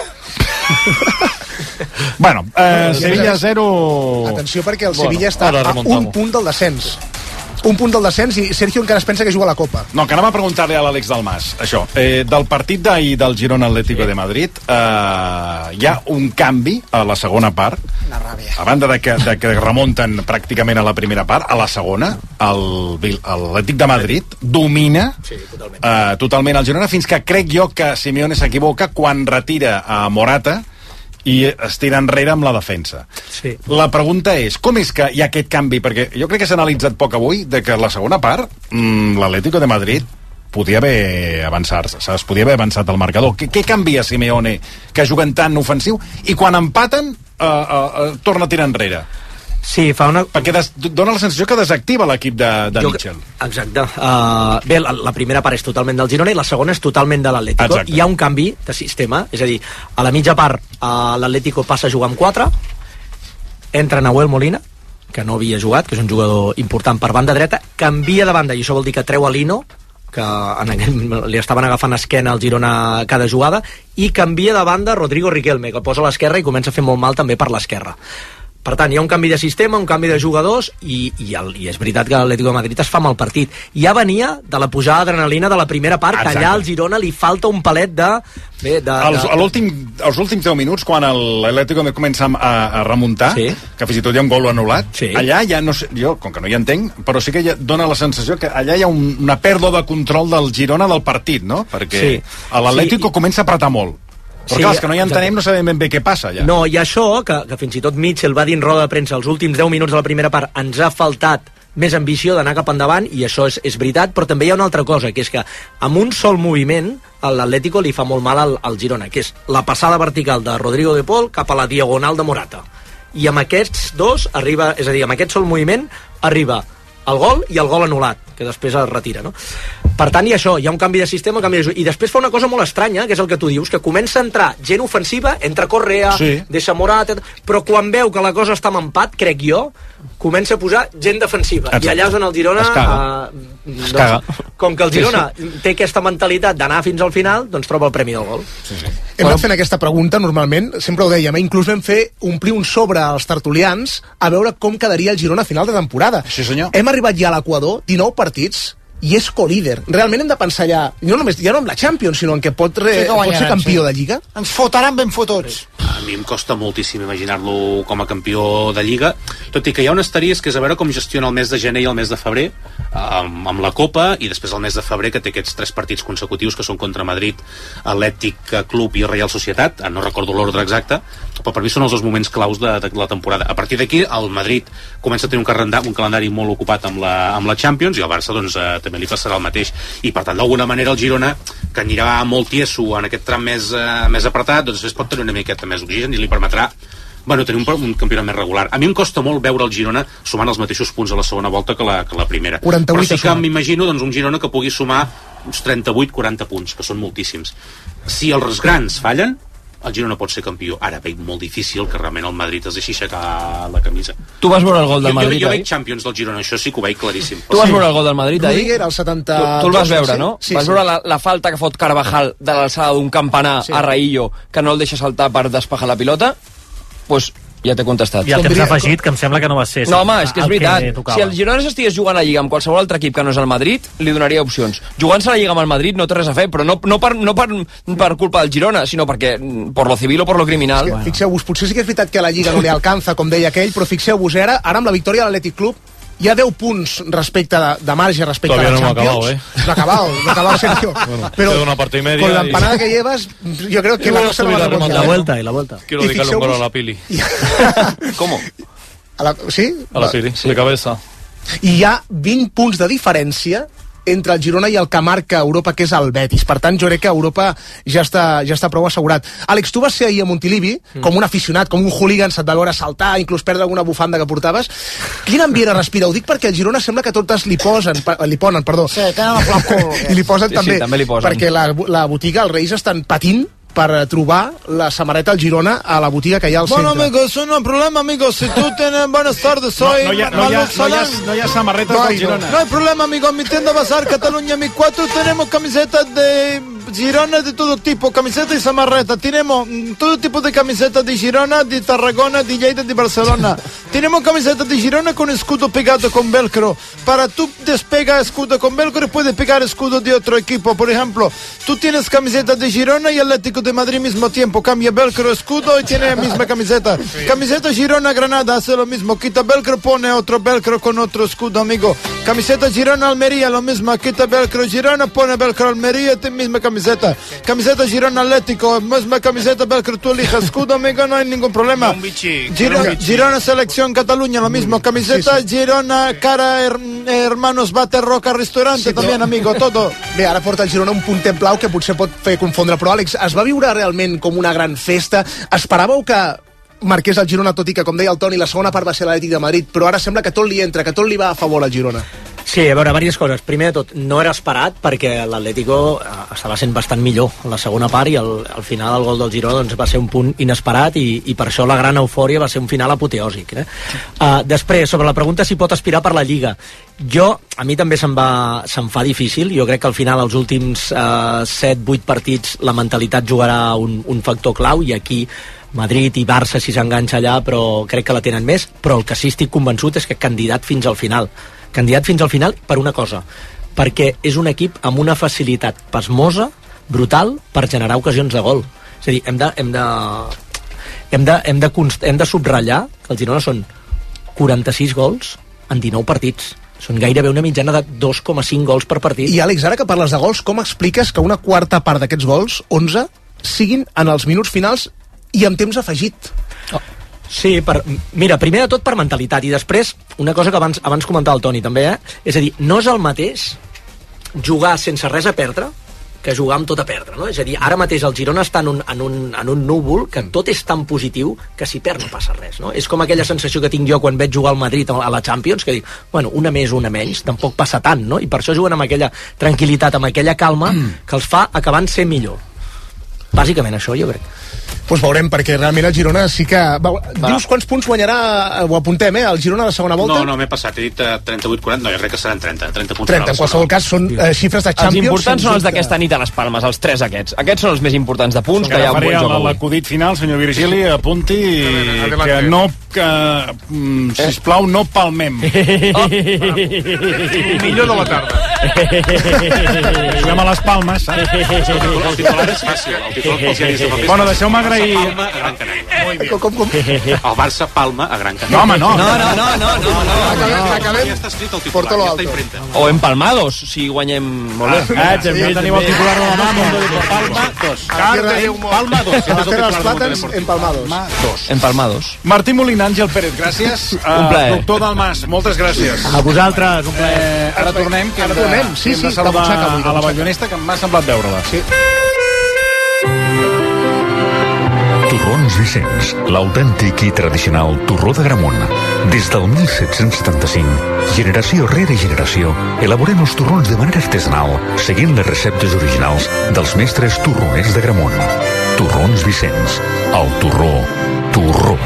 Bueno, eh, Sevilla zero... Atenció perquè el Bueno, Sevilla està ara a remontamos. un punt del descens. Un punt del descens i Sergio encara es pensa que juga a la Copa. No, que anava a preguntar-li a l'Àlex Dalmas, això. Eh, del partit d'ahir del Girona Atlético sí. de Madrid, eh, hi ha un canvi a la segona part. Una ràbia. A banda de que, de que remunten pràcticament a la primera part, a la segona, el, Bil- l'Atlètic de Madrid domina Sí, totalment. eh, totalment el Girona, fins que crec jo que Simeone s'equivoca quan retira a Morata i es tira enrere amb la defensa. Sí. La pregunta és, com és que hi ha aquest canvi? Perquè jo crec que s'ha analitzat poc avui de que la segona part, mmm, l'Atlético de Madrid podia haver avançat, es podia haver avançat al marcador. Què, què canvia Simeone que juguen tan ofensiu i quan empaten eh, eh, eh, torna a tirar enrere? Sí, fa una... Perquè des, dona la sensació que desactiva l'equip de, de Jo- Mitchell. Exacte. Uh, bé, la, la primera part és totalment del Girona i la segona és totalment de l'Atlético. Exacte. Hi ha un canvi de sistema, és a dir, a la mitja part uh, l'Atlético passa a jugar amb quatre, entra Nahuel Molina, que no havia jugat, que és un jugador important per banda dreta, canvia de banda, i això vol dir que treu a Lino, que en aquell, li estaven agafant esquena al Girona cada jugada, i canvia de banda Rodrigo Riquelme, que el posa a l'esquerra i comença a fer molt mal també per l'esquerra. Per tant, hi ha un canvi de sistema, un canvi de jugadors i, i, el, i és veritat que l'Atlético de Madrid es fa mal partit. Ja venia de la pujada d'adrenalina de la primera part, Exacte. que allà al Girona li falta un palet de... Bé, de, Els, de... a l'últim, els últims deu minuts, quan l'Atlético comença a, a remuntar, Sí. que fins i tot hi ha un gol anul·lat, Sí. allà ja no sé, jo, com que no hi entenc, però sí que ja dona la sensació que allà hi ha un, una pèrdua de control del Girona del partit, no? Perquè Sí. a l'Atlético Sí. comença a apretar molt. Però Sí, clar, els que no hi exacte. entenem no sabem ben bé què passa allà. No, i això, que, que fins i tot Mitchell va dir en roda de premsa els últims deu minuts de la primera part ens ha faltat més ambició d'anar cap endavant, i això és, és veritat, però també hi ha una altra cosa, que és que amb un sol moviment l'Atlético li fa molt mal al, al Girona, que és la passada vertical de Rodrigo de Paul cap a la diagonal de Morata. I amb aquests dos arriba, és a dir, amb aquest sol moviment arriba el gol i el gol anul·lat, que després es retira, no? Per tant, hi ha això, hi ha un canvi de sistema, un canvi de... i després fa una cosa molt estranya, que és el que tu dius, que comença a entrar gent ofensiva, entra Correa, sí. deixa Morata, però quan veu que la cosa està en empat, crec jo, comença a posar gent defensiva. Exacte. I allà és on el Girona... Es caga. Eh, es caga. Doncs, com que el Girona sí, sí. té aquesta mentalitat d'anar fins al final, doncs troba el premi del gol. Sí, sí. Hem anat fent aquesta pregunta, normalment, sempre ho dèiem, eh? Inclús vam fer omplir un sobre als tertulians a veure com quedaria el Girona a final de temporada. Sí, senyor. Hem arribat ja a l'Equador, dinou partits, i és co-líder. Realment hem de pensar ja, no només, ja no en la Champions, sinó en què pot, re, sí, pot ser campió sí. de Lliga. Ens fotaran ben fotots. A mi em costa moltíssim imaginar-lo com a campió de Lliga, tot i que hi ha un asterisc que és a veure com gestiona el mes de gener i el mes de febrer, amb, amb la Copa, i després el mes de febrer, que té aquests tres partits consecutius que són contra Madrid, Atlètic Club i Real Societat, no recordo l'ordre exacte, però per mi són els dos moments claus de, de la temporada. A partir d'aquí, el Madrid comença a tenir un calendari, un calendari molt ocupat amb la, amb la Champions, i el Barça doncs, eh, també li passarà el mateix, i per tant d'alguna manera el Girona, que anirà molt tieso en aquest tram més, eh, més apretat, doncs es pot tenir una miqueta més oxigen i li permetrà bueno, tenir un, un campionat més regular. A mi em costa molt veure el Girona sumant els mateixos punts a la segona volta que la, que la primera, però sí que m'imagino doncs, un Girona que pugui sumar uns trenta-vuit quaranta punts, que són moltíssims. Si els grans fallen, el Girona pot ser campió. Ara veig molt difícil que realment el Madrid es deixi aixecar la camisa. Tu vas veure el gol del Madrid, jo, jo, jo veig Champions del Girona, això sí que ho veig claríssim. Tu vas veure el gol del Madrid ahir? Rudiger, el setanta... Tu, tu el vas veure, no? Sí, vas sí. veure la, la falta que fot Carvajal de l'alçada d'un campanar sí. a Raillo, que no el deixa saltar per despejar la pilota? Doncs pues, ja t'he contestat. I el temps afegit, que em sembla que no va ser... No, home, és que és veritat. Si el Girona s'estigués jugant a Lliga amb qualsevol altre equip que no és el Madrid, li donaria opcions. Jugant-se a la Lliga amb el Madrid no té res a fer, però no, no, per, no per, per culpa del Girona, sinó perquè per lo civil o per lo criminal... Bueno. Fixeu-vos, potser sí que és veritat que a la Lliga no li alcança, com deia aquell, però fixeu-vos, ara, ara amb la victòria de l'Atlètic Club hi ha deu punts respecte de, de marge respecte Todavía a la no Champions. ¿eh? No ha acabado, no ha acabado, Sergio. Bueno, pero una parte y media con la y... empanada que llevas, yo creo que la cosa no va a remontar. La vuelta y la vuelta. Quiero dedicarle un gol a la Pili. ¿Cómo? A la, ¿Sí? A la Pili, sí. De cabeza. I hi ha vint punts de diferència entre el Girona i el que marca Europa, que és el Betis. Per tant, jo crec que Europa ja està, ja està prou assegurat. Àlex, tu vas ser ahir a Montilivi, mm. com un aficionat, com un hooligan, se't va veure saltar, inclús perdre alguna bufanda que portaves. Quin ambient respira? Ho dic perquè el Girona sembla que totes li posen, li ponen, perdó. Sí, tenen el flop cul. I li posen sí, també, sí, també li posen. perquè la, la botiga, els Reis estan patint per trobar la samarreta al Girona a la botiga que hi ha al bueno, centre. Bueno, amigos, no hay problema, amigos. Si tú tienes... Buenas tardes, soy... No, no, hi ha, no, hi ha, no, hi ha, no hi ha samarretes no, del Girona. No hay problema, amigo. En mi tienda Bazar Cataluña, mi cuatro, tenemos camisetas de Girona de todo tipo, camiseta y samarreta. Tenemos todo tipo de camisetas de Girona, de Tarragona, de Lleida, de Barcelona. Tenemos camisetas de Girona con escudo pegado con velcro. Para tú despegar escudo con velcro, puedes pegar escudo de otro equipo. Por ejemplo, tú tienes camisetas de Girona y Atlético de Madrid al mismo tiempo. Cambia velcro, escudo y tiene la misma camiseta. Camiseta Girona Granada hace lo mismo. Quita velcro, pone otro velcro con otro escudo, amigo. Camiseta Girona Almería, lo mismo. Quita velcro Girona, pone velcro Almería, tiene misma camiseta. Camiseta Girona Atlético, misma camiseta velcro, tú elijas escudo, amigo, no hay ningún problema. Girona, Girona Selección Cataluña, lo mismo. Camiseta sí, sí. Girona Cara her, Hermanos Bate Roca Restaurante, sí, també, no? Amigo, todo. Bé, ara porta el Girona un puntet blau que potser pot fer confondre, però Àlex, es va viure realment com una gran festa? Esperàveu que marqués el Girona, tot i que, com deia el Toni, la segona part va ser l'Atlètic de Madrid, però ara sembla que tot li entra, que tot li va a favor al Girona? Sí, a veure, diverses coses. Primer de tot, no era esperat perquè l'Atlético estava sent bastant millor en la segona part i al, al final el gol del Girona doncs, va ser un punt inesperat i, i per això la gran eufòria va ser un final apoteòsic. Eh? Uh, després, sobre la pregunta si pot aspirar per la Lliga, jo, a mi també se'm, va, se'm fa difícil. Jo crec que al final els últims uh, set vuit partits la mentalitat jugarà un, un factor clau i aquí Madrid i Barça si s'enganxa allà, però crec que la tenen més, però el que sí estic convençut és que candidat fins al final. Candidat fins al final per una cosa, perquè és un equip amb una facilitat pasmosa, brutal, per generar ocasions de gol. És a dir, hem de, hem de, hem de, hem de, const, hem de subratllar que el Girona són quaranta-sis gols en dinou partits. Són gairebé una mitjana de dos coma cinc gols per partit. I Àlex, ara que parles de gols, com expliques que una quarta part d'aquests gols, onze, siguin en els minuts finals i amb temps afegit? Oh. Sí, per, mira, primer de tot per mentalitat, i després, una cosa que abans, abans comentava el Toni també, eh? És a dir, no és el mateix jugar sense res a perdre que jugar amb tot a perdre, no? És a dir, ara mateix el Girona està en un, en un, en un núvol que tot és tan positiu que si perd no passa res, no? És com aquella sensació que tinc jo quan veig jugar al Madrid a la Champions, que dic, bueno, una més, una menys, tampoc passa tant, no? I per això juguen amb aquella tranquil·litat, amb aquella calma, que els fa acabar en ser millor. Bàsicament això, jo crec. Doncs veurem, perquè realment el Girona sí que... Va, dius quants punts guanyarà, ho apuntem, eh, el Girona a la segona volta? No, no, m'he passat, he dit uh, trenta-vuit quaranta, no, jo crec que seran trenta, trenta punts. trenta, en qualsevol cas, són uh, xifres de Champions. Els importants són els d'aquesta nit a les Palmes, els tres aquests. Aquests són els més importants de punts, que hi ha un bon joc avui. L'acudit final, senyor Virgili, apunti que no... que, mm, sisplau, no palmem. Oh. Millor de la tarda. Juguem a les Palmes, saps? El titular és fàcil, el titular pels diaris de paper. Bueno, deixeu-me agrair... Palma a Gran Canària. Com, com, com? El Barça Palma a Gran Canària. No, home, no. No, no, no, no, no, no. Acabem. Ja està escrit el titular, ja està impremta. O empalmados, si guanyem molt bé. Ah, també tenim el titular de la mà, Mundo de Palma. Palma dos. A fer els plàtans empalmados. Empalmados. Martí Molina, Àngel Pérez, gràcies. Un plaer. Doctor Dalmas, moltes gràcies. A vosaltres, un plaer. Eh, ara tornem, que hem Ara de, tornem, sí, hem sí, de saludar de butxaca avui, de a la butxaca. ballonesta, que m'ha semblat veure-la. Sí. Torrons Vicenç, l'autèntic i tradicional torró de Gramunt. Des del mil set-cents setanta-cinc, generació rere generació, elaborem els torrons de manera artesanal, seguint les receptes originals dels mestres torroners de Gramunt. Torrons Vicenç, el torró, torró.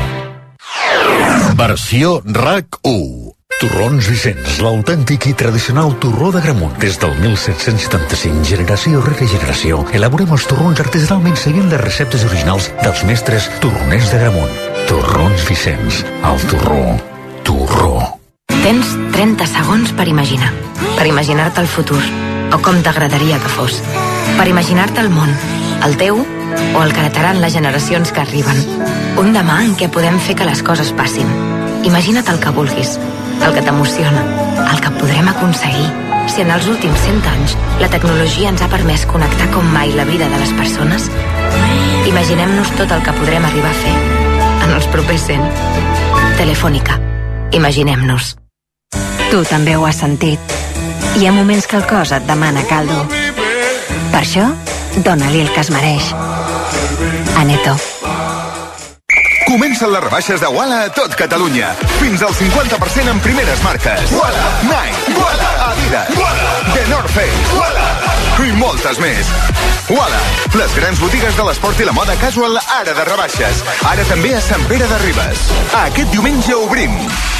Versió RAC u. Torrons Vicenç, l'autèntic i tradicional torró de Gramunt. Des del mil set-cents setanta-cinc, generació rere generació, elaborem els torrons artesanalment seguint les receptes originals dels mestres torroners de Gramunt. Torrons Vicenç, el torró, torró. Tens trenta segons per imaginar. Per imaginar-te el futur, o com t'agradaria que fos. Per imaginar-te el món, el teu o el que heretaran les generacions que arriben. Un demà en què podem fer que les coses passin. Imagina't el que vulguis, el que t'emociona, el que podrem aconseguir. Si en els últims cent anys la tecnologia ens ha permès connectar com mai la vida de les persones, imaginem-nos tot el que podrem arribar a fer en els propers cent. Telefònica. Imaginem-nos. Tu també ho has sentit. Hi ha moments que el cos et demana caldo. Per això, dona-li el que es mereix. Aneto. Comencen les rebaixes de Walla a tot Catalunya. Fins al cinquanta per cent en primeres marques. Walla, Nike, Walla, Adidas, Walla, The North Face, Walla, i moltes més. Walla, les grans botigues de l'esport i la moda casual ara de rebaixes. Ara també a Sant Pere de Ribes. Aquest diumenge obrim.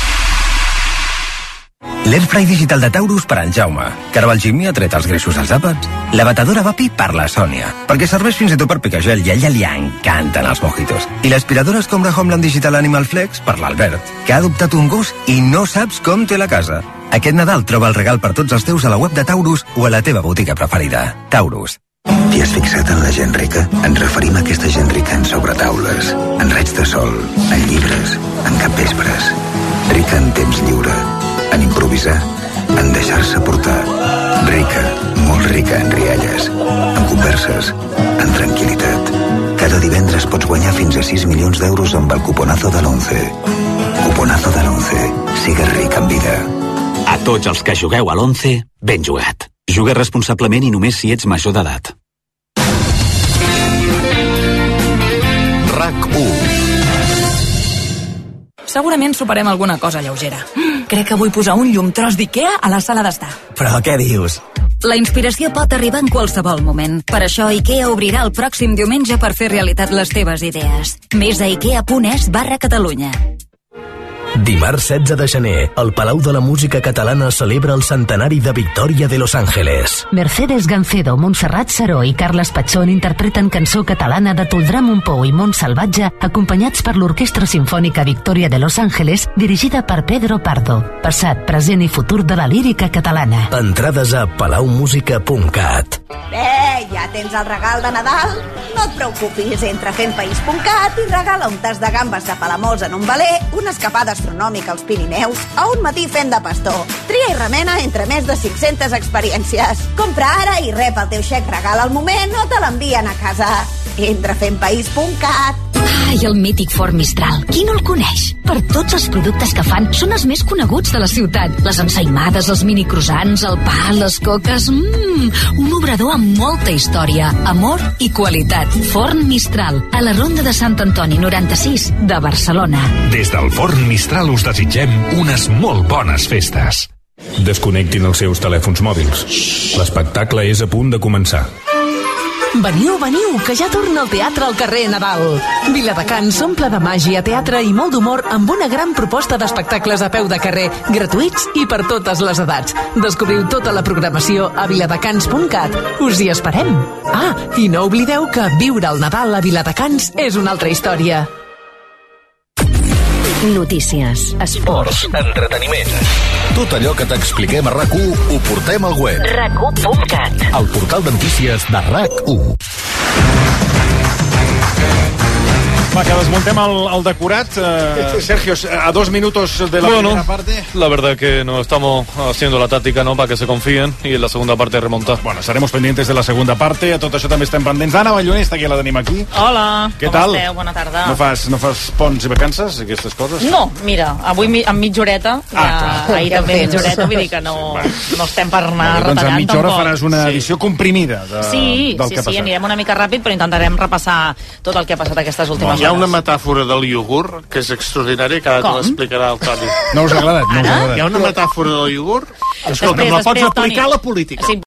L'Airfry digital de Taurus per en Jaume. Carvalgimi ha tret els greixos als àpats. La batedora Vapi per la Sònia, perquè serveix fins i tot per picagel i a ella li encanten els mojitos. I l'aspiradora Escombra Homeland Digital Animal Flex per l'Albert, que ha adoptat un gos i no saps com té la casa. Aquest Nadal troba el regal per tots els teus a la web de Taurus o a la teva botiga preferida. Taurus. T'hi has fixat en la gent rica? Ens referim a aquesta gent rica en sobretaules, en raigs de sol, en llibres, en capvespres. Rica en temps lliure, en improvisar, en deixar-se portar. Rica, molt rica en rialles, en converses, en tranquil·litat. Cada divendres pots guanyar fins a sis milions d'euros amb el cuponazo de l'once. Cuponazo de l'once. Sigues ric en vida. A tots els que jugueu a l'once, ben jugat. Juga responsablement i només si ets major d'edat. RAC u. Segurament soparem alguna cosa lleugera. Crec que vull posar un llum tros d'Ikea a la sala d'estar. Però què dius? La inspiració pot arribar en qualsevol moment. Per això Ikea obrirà el pròxim diumenge per fer realitat les teves idees. Més a ikea.es barra Catalunya. Dimarts setze de gener, el Palau de la Música Catalana celebra el centenari de Victòria de Los Ángeles. Mercedes Gancedo, Montserrat Saró i Carles Patxón interpreten cançó catalana de Toldrà Montpou i Mont Salvatge, acompanyats per l'Orquestra Simfònica Victòria de Los Ángeles, dirigida per Pedro Pardo. Passat, present i futur de la lírica catalana. Entrades a palaumusica punt cat. Bé, ja tens el regal de Nadal? No et preocupis, entra a fempaís punt cat i regala un tas de gambes de Palamós en un valer, una escapada astronòmica als Pirineus o un matí fent de pastor. Tria i remena entre més de cinc-centes experiències. Compra ara i rep el teu xec regal al moment o te l'envien a casa. Entra a fempaís punt cat. Ai, el mític Ford Mistral. Qui no el coneix? Per tots els productes que fan, són els més coneguts de la ciutat. Les ensaïmades, els mini croissants, el pa, les coques... Mmm, un obrador amb molta història, amor i qualitat. Forn Mistral, a la Ronda de Sant Antoni noranta-sis de Barcelona. Des del Forn Mistral us desitgem unes molt bones festes. Desconnectin els seus telèfons mòbils. L'espectacle és a punt de començar. Veniu, veniu, que ja torna el teatre al carrer Nadal. Viladecans s'omple de màgia, teatre i molt d'humor amb una gran proposta d'espectacles a peu de carrer, gratuïts i per totes les edats. Descobriu tota la programació a viladecans punt cat. Us hi esperem. Ah, i no oblideu que viure el Nadal a Viladecans és una altra història. Notícies, esports, entreteniment. Tot allò que t'expliquem a RAC u ho portem al web. rac u punt cat. El portal de notícies de RAC u. Va, que desmontem el, el decorat. Eh, Sergio, a dos minutos de la bueno, primera parte. La verdad que no estamos haciendo la táctica, ¿no? Para que se confíen y en la segunda parte remontar. Bueno, estaremos pendientes de la segunda parte. A tot això també estem pendents. Anna Ballonesta, que la tenim aquí. Hola, Què com tal? esteu? Bona tarda. No fas, no fas ponts i vacances, aquestes coses? No, mira, avui mi, amb mitja horeta, ja, Ah, ahir també mitja horeta, vull dir que no, no estem per anar Doncs retallant en mitja hora tampoc. faràs una edició comprimida de, Sí, del sí, que ha sí, passat. anirem una mica ràpid, però intentarem repassar tot el que ha passat aquestes últimes Hi ha hores. una metàfora del iogurt que és extraordinària, que ara Com? te l'explicarà el Toni. No us ha agradat? No us ha agradat. Hi ha una metàfora del iogurt? Escolta, Després, la pots després, aplicar Toni. a la política. Sí,